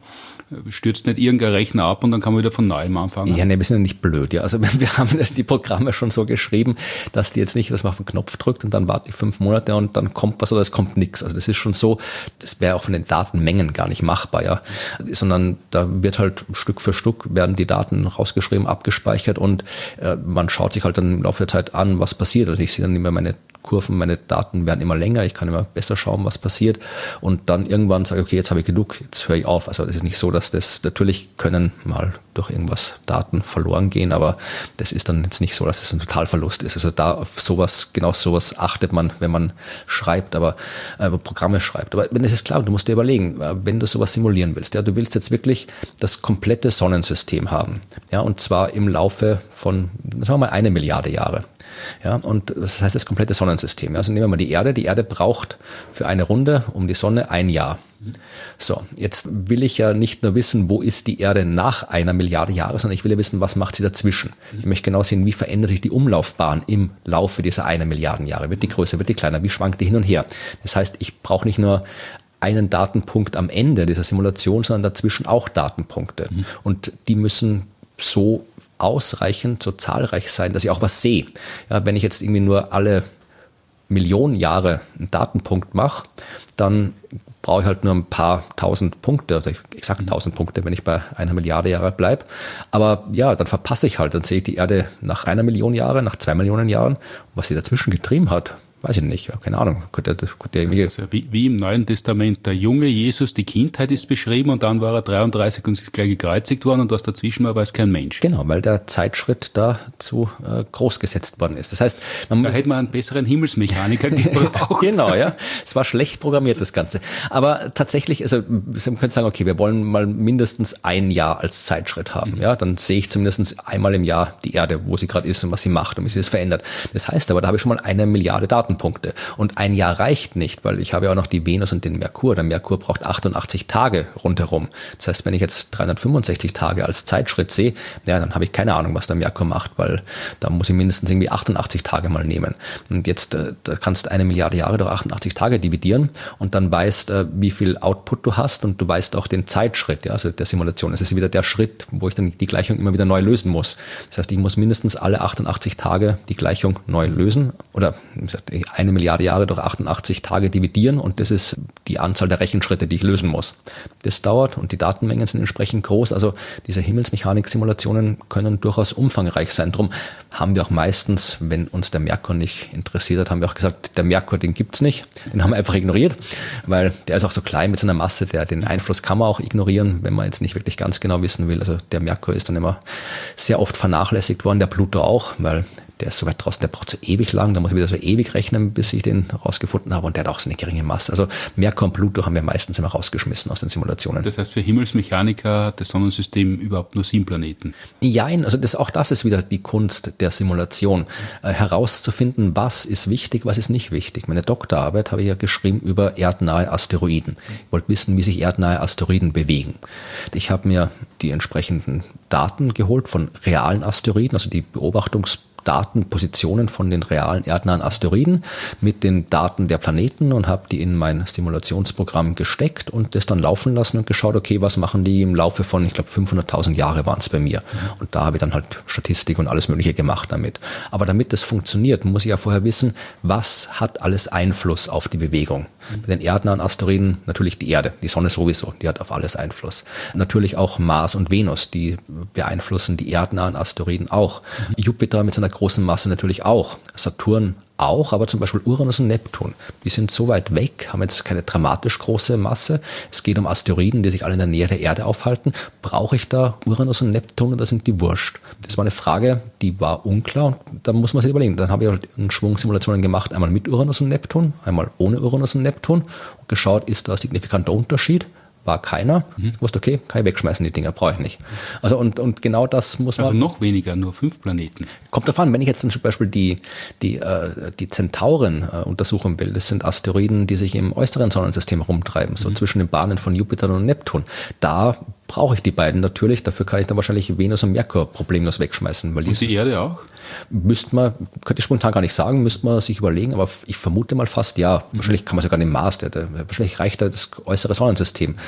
stürzt nicht irgendein Rechner ab und dann kann man wieder von neuem anfangen. Ja, ne, wir sind ja nicht blöd, ja. Also wir haben das, die Programme schon so geschrieben, dass die jetzt nicht, dass man auf den Knopf drückt und dann warte ich fünf Monate und dann kommt was oder es kommt nichts. Also das ist schon so, das wäre auch von den Datenmengen gar nicht machbar, ja. Sondern da wird halt Stück für Stück werden die Daten rausgeschrieben, abgespeichert und äh, man schaut sich halt dann im Laufe der Zeit an, was passiert. Also ich sehe dann immer meine Kurven, meine Daten werden immer länger, ich kann immer besser schauen, was passiert und dann irgendwann sage ich, okay, jetzt habe ich genug, jetzt höre ich auf. Also es ist nicht so, dass das, natürlich können mal durch irgendwas Daten verloren gehen, aber das ist dann jetzt nicht so, dass es ein Totalverlust ist. Also da auf sowas, genau sowas achtet man, wenn man schreibt, aber äh, Programme schreibt. Aber wenn es ist klar, du musst dir überlegen, wenn du sowas simulieren willst, ja, du willst jetzt wirklich das komplette Sonnensystem haben, ja, und zwar im Laufe von, sagen wir mal, eine Milliarde Jahre. Ja, und das heißt das komplette Sonnensystem. Also nehmen wir mal die Erde. Die Erde braucht für eine Runde um die Sonne ein Jahr. So, jetzt will ich ja nicht nur wissen, wo ist die Erde nach einer Milliarde Jahre, sondern ich will ja wissen, was macht sie dazwischen. Ich möchte genau sehen, wie verändert sich die Umlaufbahn im Laufe dieser einer Milliarden Jahre. Wird die größer, wird die kleiner, wie schwankt die hin und her? Das heißt, ich brauche nicht nur einen Datenpunkt am Ende dieser Simulation, sondern dazwischen auch Datenpunkte. Mhm. Und die müssen so ausreichend, so zahlreich sein, dass ich auch was sehe. Ja, wenn ich jetzt irgendwie nur alle Millionen Jahre einen Datenpunkt mache, dann brauche ich halt nur ein paar tausend Punkte, also exakt tausend Punkte, wenn ich bei einer Milliarde Jahre bleibe. Aber ja, dann verpasse ich halt, dann sehe ich die Erde nach einer Million Jahre, nach zwei Millionen Jahren. Und was sie dazwischen getrieben hat, weiß ich nicht, ja, keine Ahnung. Könnte, könnte irgendwie also wie, wie im Neuen Testament, der junge Jesus, die Kindheit ist beschrieben und dann war er dreiunddreißig und ist gleich gekreuzigt worden und was dazwischen war, weiß kein Mensch. Genau, weil der Zeitschritt da zu äh, groß gesetzt worden ist. Das heißt, man da hätte man einen besseren Himmelsmechaniker gebraucht. Genau, ja. Es war schlecht programmiert, das Ganze. Aber tatsächlich, also man könnte sagen, okay, wir wollen mal mindestens ein Jahr als Zeitschritt haben. Mhm. Ja, dann sehe ich zumindest einmal im Jahr die Erde, wo sie gerade ist und was sie macht und wie sie es verändert. Das heißt aber, da habe ich schon mal eine Milliarde Daten. Punkte. Und ein Jahr reicht nicht, weil ich habe ja auch noch die Venus und den Merkur. Der Merkur braucht achtundachtzig Tage rundherum. Das heißt, wenn ich jetzt dreihundertfünfundsechzig Tage als Zeitschritt sehe, ja, dann habe ich keine Ahnung, was der Merkur macht, weil da muss ich mindestens irgendwie achtundachtzig Tage mal nehmen. Und jetzt, da kannst du eine Milliarde Jahre durch achtundachtzig Tage dividieren und dann weißt, wie viel Output du hast und du weißt auch den Zeitschritt, ja, also der Simulation. Das ist wieder der Schritt, wo ich dann die Gleichung immer wieder neu lösen muss. Das heißt, ich muss mindestens alle achtundachtzig Tage die Gleichung neu lösen oder wie gesagt, eine Milliarde Jahre durch achtundachtzig Tage dividieren und das ist die Anzahl der Rechenschritte, die ich lösen muss. Das dauert und die Datenmengen sind entsprechend groß. Also diese Himmelsmechanik-Simulationen können durchaus umfangreich sein. Darum haben wir auch meistens, wenn uns der Merkur nicht interessiert hat, haben wir auch gesagt, der Merkur, den gibt's nicht. Den haben wir einfach ignoriert, weil der ist auch so klein mit seiner Masse, der den Einfluss kann man auch ignorieren, wenn man jetzt nicht wirklich ganz genau wissen will. Also der Merkur ist dann immer sehr oft vernachlässigt worden, der Pluto auch, weil der ist so weit draußen, der braucht so ewig lang, da muss ich wieder so ewig rechnen, bis ich den rausgefunden habe und der hat auch so eine geringe Masse. Also Merkur und Pluto haben wir meistens immer rausgeschmissen aus den Simulationen. Das heißt, für Himmelsmechaniker hat das Sonnensystem überhaupt nur sieben Planeten? Jein, also das, auch das ist wieder die Kunst der Simulation, äh, herauszufinden, was ist wichtig, was ist nicht wichtig. Meine Doktorarbeit habe ich ja geschrieben über erdnahe Asteroiden. Ich wollte wissen, wie sich erdnahe Asteroiden bewegen. Ich habe mir die entsprechenden Daten geholt von realen Asteroiden, also die Beobachtungs Daten, Positionen von den realen erdnahen Asteroiden mit den Daten der Planeten und habe die in mein Simulationsprogramm gesteckt und das dann laufen lassen und geschaut, okay, was machen die im Laufe von, ich glaube, fünfhunderttausend Jahre waren es bei mir. Und da habe ich dann halt Statistik und alles Mögliche gemacht damit. Aber damit das funktioniert, muss ich ja vorher wissen, was hat alles Einfluss auf die Bewegung. Bei den erdnahen Asteroiden natürlich die Erde, die Sonne sowieso, die hat auf alles Einfluss. Natürlich auch Mars und Venus, die beeinflussen die erdnahen Asteroiden auch. Mhm. Jupiter mit seiner großen Masse natürlich auch. Saturn auch, aber zum Beispiel Uranus und Neptun, die sind so weit weg, haben jetzt keine dramatisch große Masse. Es geht um Asteroiden, die sich alle in der Nähe der Erde aufhalten. Brauche ich da Uranus und Neptun oder sind die wurscht? Das war eine Frage, die war unklar und da muss man sich überlegen. Dann habe ich halt einen Schwung Simulationen gemacht, einmal mit Uranus und Neptun, einmal ohne Uranus und Neptun und geschaut, ist da ein signifikanter Unterschied? War keiner. Mhm. Ich wusste, okay, kann ich wegschmeißen, die Dinger brauche ich nicht. Also und, und genau das muss man... Also noch weniger, nur fünf Planeten. Kommt davon, wenn ich jetzt zum Beispiel die, die, äh, die Zentauren äh, untersuchen will, das sind Asteroiden, die sich im äußeren Sonnensystem rumtreiben, so mhm. zwischen den Bahnen von Jupiter und Neptun. Da brauche ich die beiden natürlich, dafür kann ich dann wahrscheinlich Venus und Merkur problemlos wegschmeißen. Weil die, und die Erde auch? Müsste man, könnte ich spontan gar nicht sagen, müsste man sich überlegen, aber ich vermute mal fast ja. Mhm. Wahrscheinlich kann man sogar den Mars, der, der, wahrscheinlich reicht da das äußere Sonnensystem.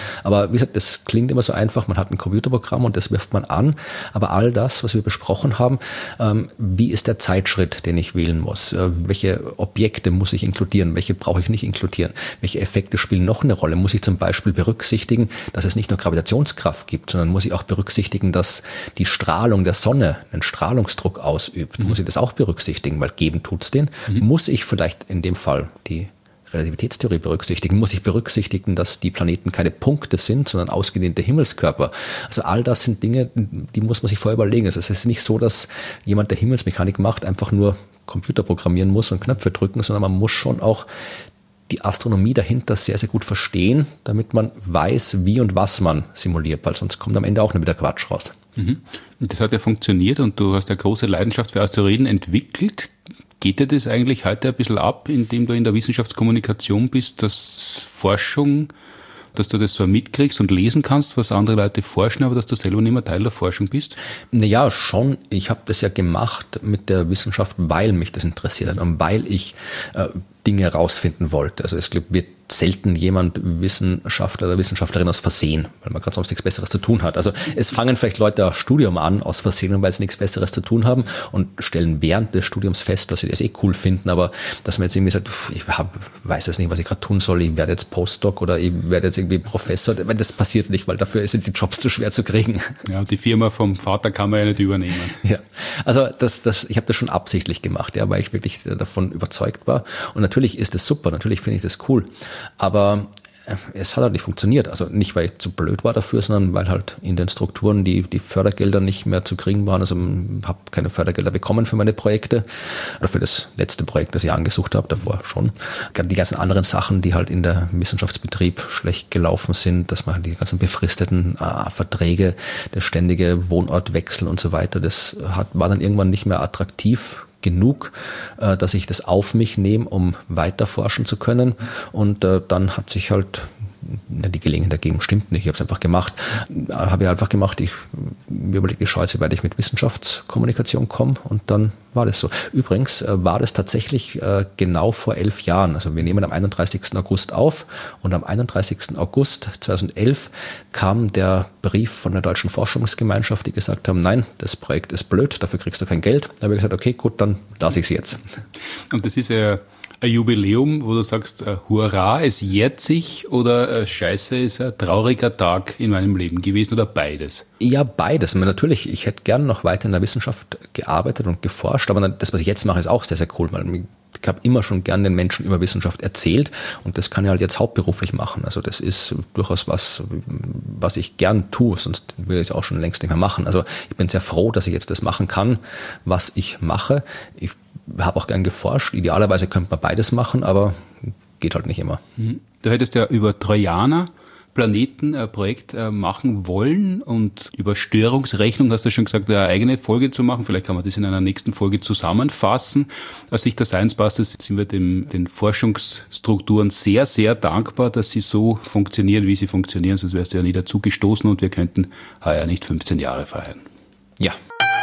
Aber wie gesagt, das klingt immer so einfach, man hat ein Computerprogramm und das wirft man an, aber all das, was wir besprochen haben, ähm, wie ist der Zeitschritt, den ich wählen muss? Äh, welche Objekte muss ich inkludieren? Welche brauche ich nicht inkludieren? Welche Effekte spielen noch eine Rolle? Muss ich zum Beispiel berücksichtigen, dass es nicht nur Gravitationskraft gibt, sondern muss ich auch berücksichtigen, dass die Strahlung der Sonne einen Strahlungsdruck ausübt? Mhm. Muss ich das auch berücksichtigen, weil geben tut's den? Mhm. Muss ich vielleicht in dem Fall die Relativitätstheorie berücksichtigen? Muss ich berücksichtigen, dass die Planeten keine Punkte sind, sondern ausgedehnte Himmelskörper? Also all das sind Dinge, die muss man sich vorher überlegen. Also es ist nicht so, dass jemand, der Himmelsmechanik macht, einfach nur Computer programmieren muss und Knöpfe drücken, sondern man muss schon auch die Astronomie dahinter sehr, sehr gut verstehen, damit man weiß, wie und was man simuliert, weil sonst kommt am Ende auch nur wieder Quatsch raus. Mhm. Das hat ja funktioniert und du hast ja große Leidenschaft für Asteroiden entwickelt. Geht dir das eigentlich heute ein bisschen ab, indem du in der Wissenschaftskommunikation bist, dass Forschung, dass du das zwar mitkriegst und lesen kannst, was andere Leute forschen, aber dass du selber nicht mehr Teil der Forschung bist? Naja, schon. Ich habe das ja gemacht mit der Wissenschaft, weil mich das interessiert hat und weil ich äh, Dinge herausfinden wollte. Also es wird selten jemand Wissenschaftler oder Wissenschaftlerin aus Versehen, weil man gerade sonst nichts Besseres zu tun hat. Also es fangen vielleicht Leute ein Studium an aus Versehen, weil sie nichts Besseres zu tun haben und stellen während des Studiums fest, dass sie das eh cool finden, aber dass man jetzt irgendwie sagt, ich hab, weiß jetzt nicht, was ich gerade tun soll, ich werde jetzt Postdoc oder ich werde jetzt irgendwie Professor, das passiert nicht, weil dafür sind die Jobs zu schwer zu kriegen. Ja, die Firma vom Vater kann man ja nicht übernehmen. Ja, also das, das, ich habe das schon absichtlich gemacht, ja, weil ich wirklich davon überzeugt war und natürlich ist das super, natürlich finde ich das cool. Aber es hat halt nicht funktioniert. Also nicht, weil ich zu blöd war dafür, sondern weil halt in den Strukturen die, die Fördergelder nicht mehr zu kriegen waren. Also ich habe keine Fördergelder bekommen für meine Projekte oder für das letzte Projekt, das ich angesucht habe, davor schon. Die ganzen anderen Sachen, die halt in der Wissenschaftsbetrieb schlecht gelaufen sind, dass man die ganzen befristeten äh, Verträge, der ständige Wohnortwechsel und so weiter, das hat, war dann irgendwann nicht mehr attraktiv genug, äh, dass ich das auf mich nehme, um weiter forschen zu können. Und äh, dann hat sich halt ja, die Gelegenheit ergeben, stimmt nicht, ich habe es einfach gemacht. Äh, habe ich einfach gemacht, ich mir überlegt, ich schaue jetzt, wie weit ich mit Wissenschaftskommunikation komme und dann war das so. Übrigens äh, war das tatsächlich äh, genau vor elf Jahren. Also wir nehmen am einunddreißigsten August auf und am einunddreißigsten August zweitausendelf kam der Brief von der Deutschen Forschungsgemeinschaft, die gesagt haben, nein, das Projekt ist blöd, dafür kriegst du kein Geld. Da habe ich gesagt, okay, gut, dann lasse ich es jetzt. Und das ist ja ein Jubiläum, wo du sagst, uh, hurra, es jährt sich oder uh, scheiße, ist ein trauriger Tag in meinem Leben gewesen oder beides? Ja, beides. Natürlich, ich hätte gern noch weiter in der Wissenschaft gearbeitet und geforscht, aber das, was ich jetzt mache, ist auch sehr, sehr cool, weil ich habe immer schon gern den Menschen über Wissenschaft erzählt und das kann ich halt jetzt hauptberuflich machen. Also das ist durchaus was, was ich gern tue, sonst würde ich es auch schon längst nicht mehr machen. Also ich bin sehr froh, dass ich jetzt das machen kann, was ich mache. Ich habe auch gern geforscht. Idealerweise könnte man beides machen, aber geht halt nicht immer. Du hättest ja über Trojaner Planeten ein Projekt machen wollen und über Störungsrechnung hast du schon gesagt, eine eigene Folge zu machen. Vielleicht kann man das in einer nächsten Folge zusammenfassen. Aus Sicht der Science Busters sind wir dem, den Forschungsstrukturen sehr, sehr dankbar, dass sie so funktionieren, wie sie funktionieren. Sonst wärst du ja nie dazu gestoßen und wir könnten heuer nicht fünfzehn Jahre feiern. Ja.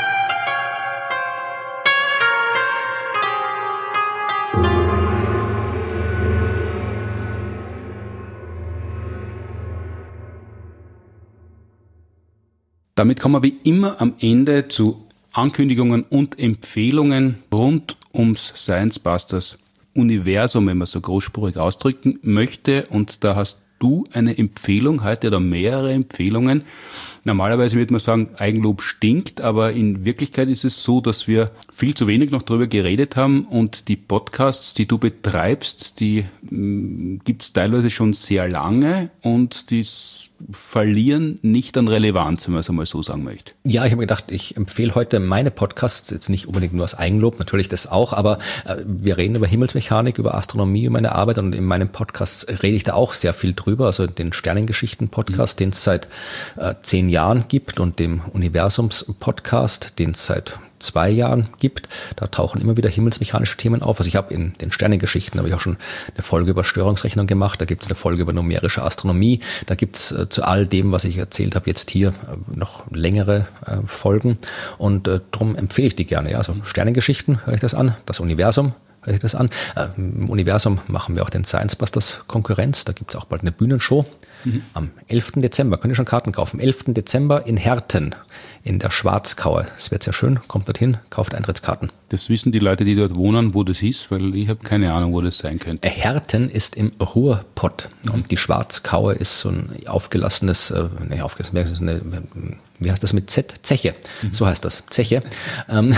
Damit kommen wir wie immer am Ende zu Ankündigungen und Empfehlungen rund ums Science Busters Universum, wenn man so großspurig ausdrücken möchte. Und da hast du eine Empfehlung heute oder mehrere Empfehlungen. Normalerweise würde man sagen, Eigenlob stinkt, aber in Wirklichkeit ist es so, dass wir viel zu wenig noch darüber geredet haben und die Podcasts, die du betreibst, die gibt es teilweise schon sehr lange und die verlieren nicht an Relevanz, wenn man es einmal so sagen möchte. Ja, ich habe mir gedacht, ich empfehle heute meine Podcasts, jetzt nicht unbedingt nur als Eigenlob, natürlich das auch, aber äh, wir reden über Himmelsmechanik, über Astronomie, über meine Arbeit und in meinem Podcast rede ich da auch sehr viel drüber, also den Sternengeschichten-Podcast, mhm. den es seit äh, zehn Jahren gibt und dem Universums-Podcast, den es seit zwei Jahren gibt. Da tauchen immer wieder himmelsmechanische Themen auf. Also ich habe in den Sternengeschichten habe ich auch schon eine Folge über Störungsrechnung gemacht. Da gibt es eine Folge über numerische Astronomie. Da gibt es äh, zu all dem, was ich erzählt habe, jetzt hier äh, noch längere äh, Folgen. Und äh, darum empfehle ich die gerne. Ja, also Sternengeschichten höre ich das an. Das Universum höre ich das an. Äh, Im Universum machen wir auch den Science Busters Konkurrenz. Da gibt es auch bald eine Bühnenshow. Mhm. Am elften Dezember, könnt ihr schon Karten kaufen, elften Dezember in Herten, in der Schwarzkaue. Es wird sehr schön, kommt dorthin, kauft Eintrittskarten. Das wissen die Leute, die dort wohnen, wo das ist, weil ich habe keine Ahnung, wo das sein könnte. Herten ist im Ruhrpott mhm. und die Schwarzkaue ist so ein aufgelassenes, äh, nicht aufgelassenes, eine, wie heißt das mit Z? Zeche, mhm. so heißt das, Zeche. Ähm,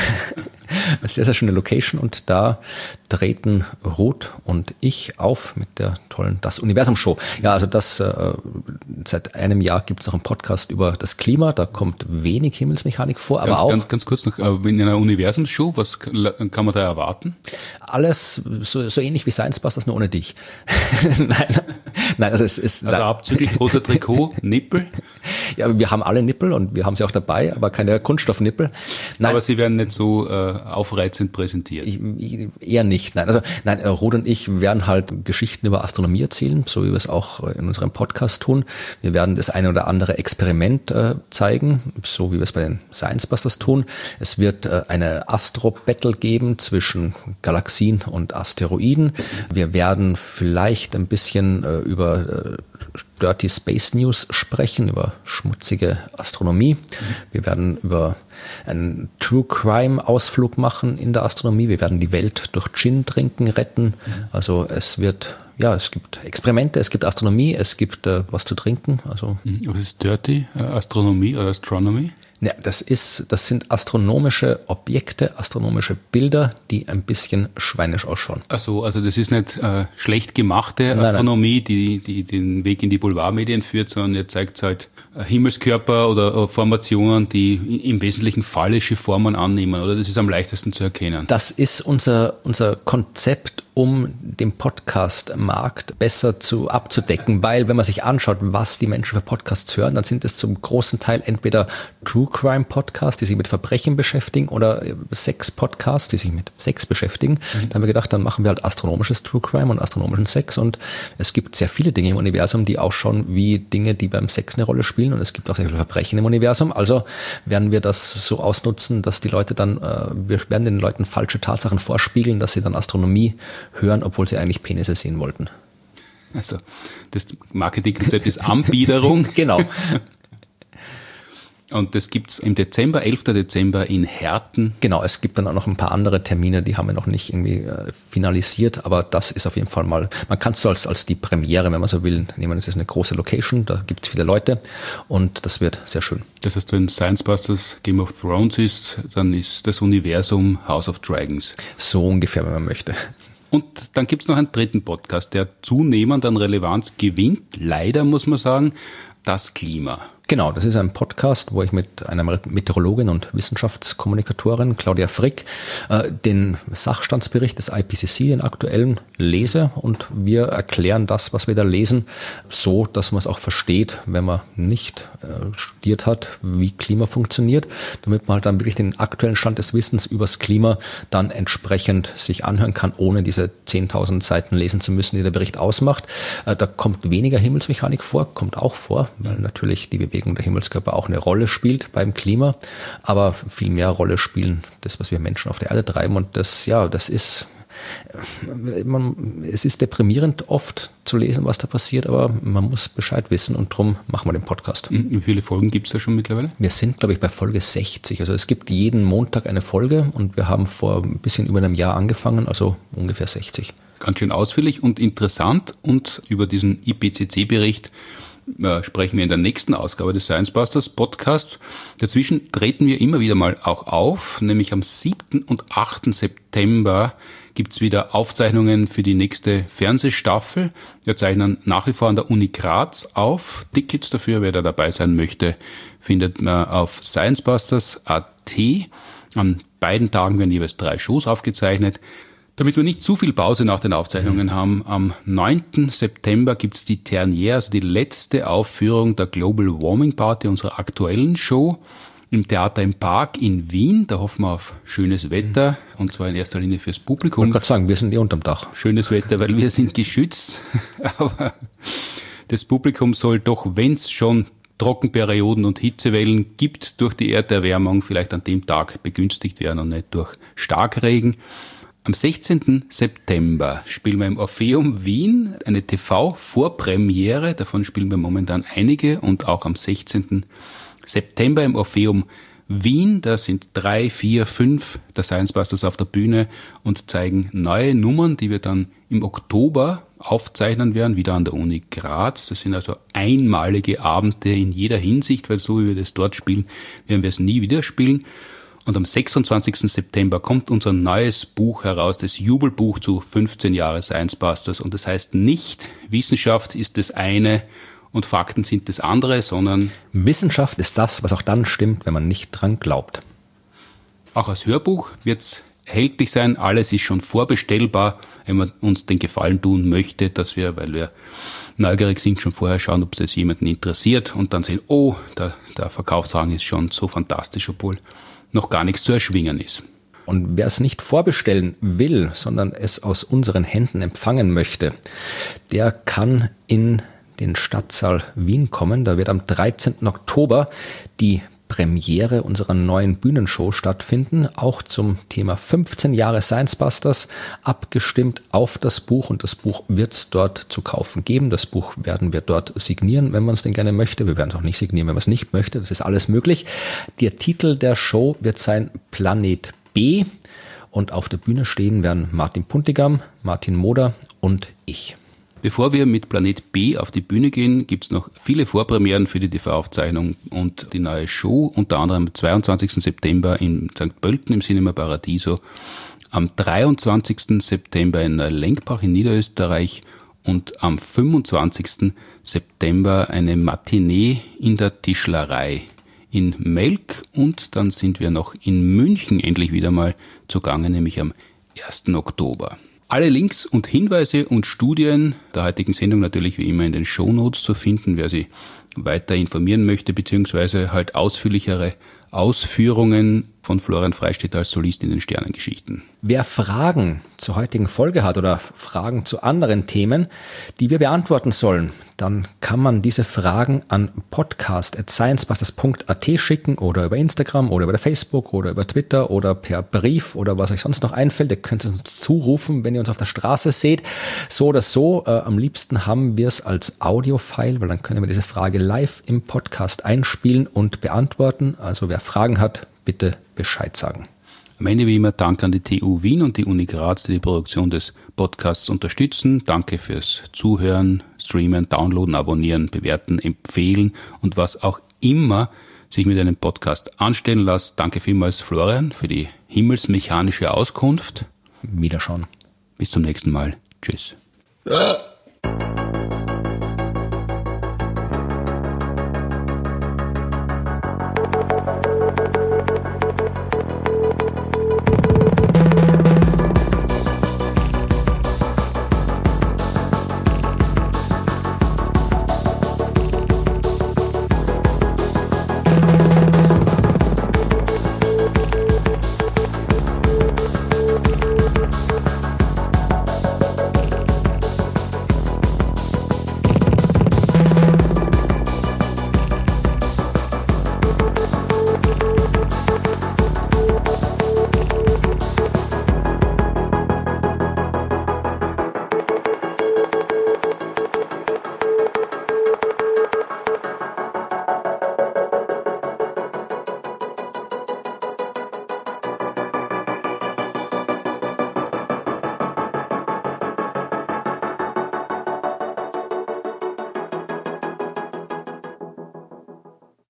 sehr, sehr schöne Location und da treten Ruth und ich auf mit der tollen Das Universum Show. Ja, also das, äh, seit einem Jahr gibt es noch einen Podcast über das Klima, da kommt wenig Himmelsmechanik vor, aber ganz, auch... Ganz, ganz kurz noch, in einer Universum-Show, was kann man da erwarten? Alles so, so ähnlich wie Science Busters, nur ohne dich. nein, nein, also es ist... Also abzüglich großer Trikot, Nippel? Ja, wir haben alle Nippel und wir haben sie auch dabei, aber keine Kunststoffnippel. Nein, aber sie werden nicht so äh, aufreizend präsentiert. Ich, ich, eher nicht, nein. Also nein, Ruth und ich werden halt Geschichten über Astronomie erzählen, so wie wir es auch in unserem Podcast tun. Wir werden das eine oder andere Experiment äh, zeigen, so wie wir es bei den Science Busters tun. Es wird äh, eine Astro-Battle geben zwischen Galaxien und Asteroiden. Wir werden vielleicht ein bisschen äh, über äh, Dirty Space News sprechen, über schmutzige Astronomie. Wir werden über einen True Crime Ausflug machen in der Astronomie. Wir werden die Welt durch Gin trinken retten. Also es wird, ja, es gibt Experimente, es gibt Astronomie, es gibt äh, was zu trinken. Also was ist Dirty äh, Astronomie oder Astronomy? Ja, das ist, das sind astronomische Objekte, astronomische Bilder, die ein bisschen schweinisch ausschauen. Ach so, also das ist nicht äh, schlecht gemachte Astronomie, nein, nein. Die, die den Weg in die Boulevardmedien führt, sondern ihr zeigt halt Himmelskörper oder Formationen, die im Wesentlichen phallische Formen annehmen, oder? Das ist am leichtesten zu erkennen. Das ist unser, unser Konzept, um den Podcast-Markt besser zu abzudecken, weil wenn man sich anschaut, was die Menschen für Podcasts hören, dann sind es zum großen Teil entweder True Crime Podcasts, die sich mit Verbrechen beschäftigen, oder Sex Podcasts, die sich mit Sex beschäftigen. Mhm. Da haben wir gedacht, dann machen wir halt astronomisches True Crime und astronomischen Sex, und es gibt sehr viele Dinge im Universum, die ausschauen wie Dinge, die beim Sex eine Rolle spielen, und es gibt auch sehr viele Verbrechen im Universum. Also werden wir das so ausnutzen, dass die Leute dann, äh, wir werden den Leuten falsche Tatsachen vorspiegeln, dass sie dann Astronomie hören, obwohl sie eigentlich Penisse sehen wollten. Also das Marketingkonzept ist Anbiederung. Genau. Und das gibt's im Dezember, elften Dezember in Herten. Genau, es gibt dann auch noch ein paar andere Termine, die haben wir noch nicht irgendwie äh, finalisiert, aber das ist auf jeden Fall mal, man kann es so als, als die Premiere, wenn man so will, nehmen. Es ist eine große Location, da gibt es viele Leute und das wird sehr schön. Das heißt, wenn Science Busters Game of Thrones ist, dann ist das Universum House of Dragons. So ungefähr, wenn man möchte. Und dann gibt's noch einen dritten Podcast, der zunehmend an Relevanz gewinnt, leider muss man sagen, das Klima. Genau, das ist ein Podcast, wo ich mit einer Meteorologin und Wissenschaftskommunikatorin, Claudia Frick, äh, den Sachstandsbericht des I P C C, den aktuellen, lese, und wir erklären das, was wir da lesen, so, dass man es auch versteht, wenn man nicht äh, studiert hat, wie Klima funktioniert, damit man halt dann wirklich den aktuellen Stand des Wissens übers Klima dann entsprechend sich anhören kann, ohne diese zehntausend Seiten lesen zu müssen, die der Bericht ausmacht. Äh, da kommt weniger Himmelsmechanik vor, kommt auch vor, weil natürlich die Bewegung der Himmelskörper auch eine Rolle spielt beim Klima, aber viel mehr Rolle spielen das, was wir Menschen auf der Erde treiben, und das, ja, das ist, man, es ist deprimierend oft zu lesen, was da passiert, aber man muss Bescheid wissen, und darum machen wir den Podcast. Wie viele Folgen gibt es da schon mittlerweile? Wir sind, glaube ich, bei Folge sechzig, also es gibt jeden Montag eine Folge, und wir haben vor ein bisschen über einem Jahr angefangen, also ungefähr sechzig. Ganz schön ausführlich und interessant, und über diesen I P C C-Bericht Äh, sprechen wir in der nächsten Ausgabe des Science Busters Podcasts. Dazwischen treten wir immer wieder mal auch auf, nämlich am siebten und achten September gibt's wieder Aufzeichnungen für die nächste Fernsehstaffel. Wir zeichnen nach wie vor an der Uni Graz auf. Tickets dafür, wer da dabei sein möchte, findet man auf sciencebusters punkt a t. An beiden Tagen werden jeweils drei Shows aufgezeichnet. Damit wir nicht zu viel Pause nach den Aufzeichnungen mhm. haben, am neunten September gibt's die Ternier, also die letzte Aufführung der Global Warming Party, unserer aktuellen Show, im Theater im Park in Wien. Da hoffen wir auf schönes Wetter, mhm. und zwar in erster Linie fürs Publikum. Ich wollte gerade sagen, wir sind eh unterm Dach. Schönes Wetter, weil wir sind geschützt, aber das Publikum soll doch, wenn es schon Trockenperioden und Hitzewellen gibt durch die Erderwärmung, vielleicht an dem Tag begünstigt werden und nicht durch Starkregen. Am sechzehnten September spielen wir im Orpheum Wien eine T V-Vorpremiere. Davon spielen wir momentan einige. Und auch am sechzehnten September im Orpheum Wien. Da sind drei, vier, fünf der Science Busters auf der Bühne und zeigen neue Nummern, die wir dann im Oktober aufzeichnen werden, wieder an der Uni Graz. Das sind also einmalige Abende in jeder Hinsicht, weil so wie wir das dort spielen, werden wir es nie wieder spielen. Und am sechsundzwanzigsten September kommt unser neues Buch heraus, das Jubelbuch zu fünfzehn Jahre Science Busters. Und das heißt nicht, Wissenschaft ist das eine und Fakten sind das andere, sondern Wissenschaft ist das, was auch dann stimmt, wenn man nicht dran glaubt. Auch als Hörbuch wird es erhältlich sein. Alles ist schon vorbestellbar, wenn man uns den Gefallen tun möchte, dass wir, weil wir neugierig sind, schon vorher schauen, ob es das jemanden interessiert und dann sehen, oh, der, der Verkaufsrang ist schon so fantastisch, obwohl noch gar nichts zu erschwingen ist. Und wer es nicht vorbestellen will, sondern es aus unseren Händen empfangen möchte, der kann in den Stadtsaal Wien kommen. Da wird am dreizehnten Oktober die Premiere unserer neuen Bühnenshow stattfinden, auch zum Thema fünfzehn Jahre Science Busters, abgestimmt auf das Buch, und das Buch wird es dort zu kaufen geben. Das Buch werden wir dort signieren, wenn man es denn gerne möchte. Wir werden es auch nicht signieren, wenn man es nicht möchte. Das ist alles möglich. Der Titel der Show wird sein Planet B, und auf der Bühne stehen werden Martin Puntigam, Martin Moder und ich. Bevor wir mit Planet B auf die Bühne gehen, gibt's noch viele Vorpremieren für die T V-Aufzeichnung und die neue Show, unter anderem am zweiundzwanzigsten September in Sankt Pölten im Cinema Paradiso, am dreiundzwanzigsten September in Lenkbach in Niederösterreich und am fünfundzwanzigsten September eine Matinee in der Tischlerei in Melk, und dann sind wir noch in München endlich wieder mal zugange, nämlich am ersten Oktober. Alle Links und Hinweise und Studien der heutigen Sendung natürlich wie immer in den Shownotes zu finden, wer sie weiter informieren möchte, beziehungsweise halt ausführlichere Ausführungen von Florian Freistetter als Solist in den Sternengeschichten. Wer Fragen zur heutigen Folge hat oder Fragen zu anderen Themen, die wir beantworten sollen, dann kann man diese Fragen an podcast at sciencebusters punkt a t schicken oder über Instagram oder über Facebook oder über Twitter oder per Brief oder was euch sonst noch einfällt. Ihr könnt es uns zurufen, wenn ihr uns auf der Straße seht. So oder so, äh, am liebsten haben wir es als Audio-File, weil dann können wir diese Frage live im Podcast einspielen und beantworten. Also wer Fragen hat, bitte Bescheid sagen. Am Ende wie immer Dank an die T U Wien und die Uni Graz, die die Produktion des Podcasts unterstützen. Danke fürs Zuhören, Streamen, Downloaden, Abonnieren, Bewerten, Empfehlen und was auch immer sich mit einem Podcast anstellen lässt. Danke vielmals, Florian, für die himmelsmechanische Auskunft. Wiederschauen. Bis zum nächsten Mal. Tschüss.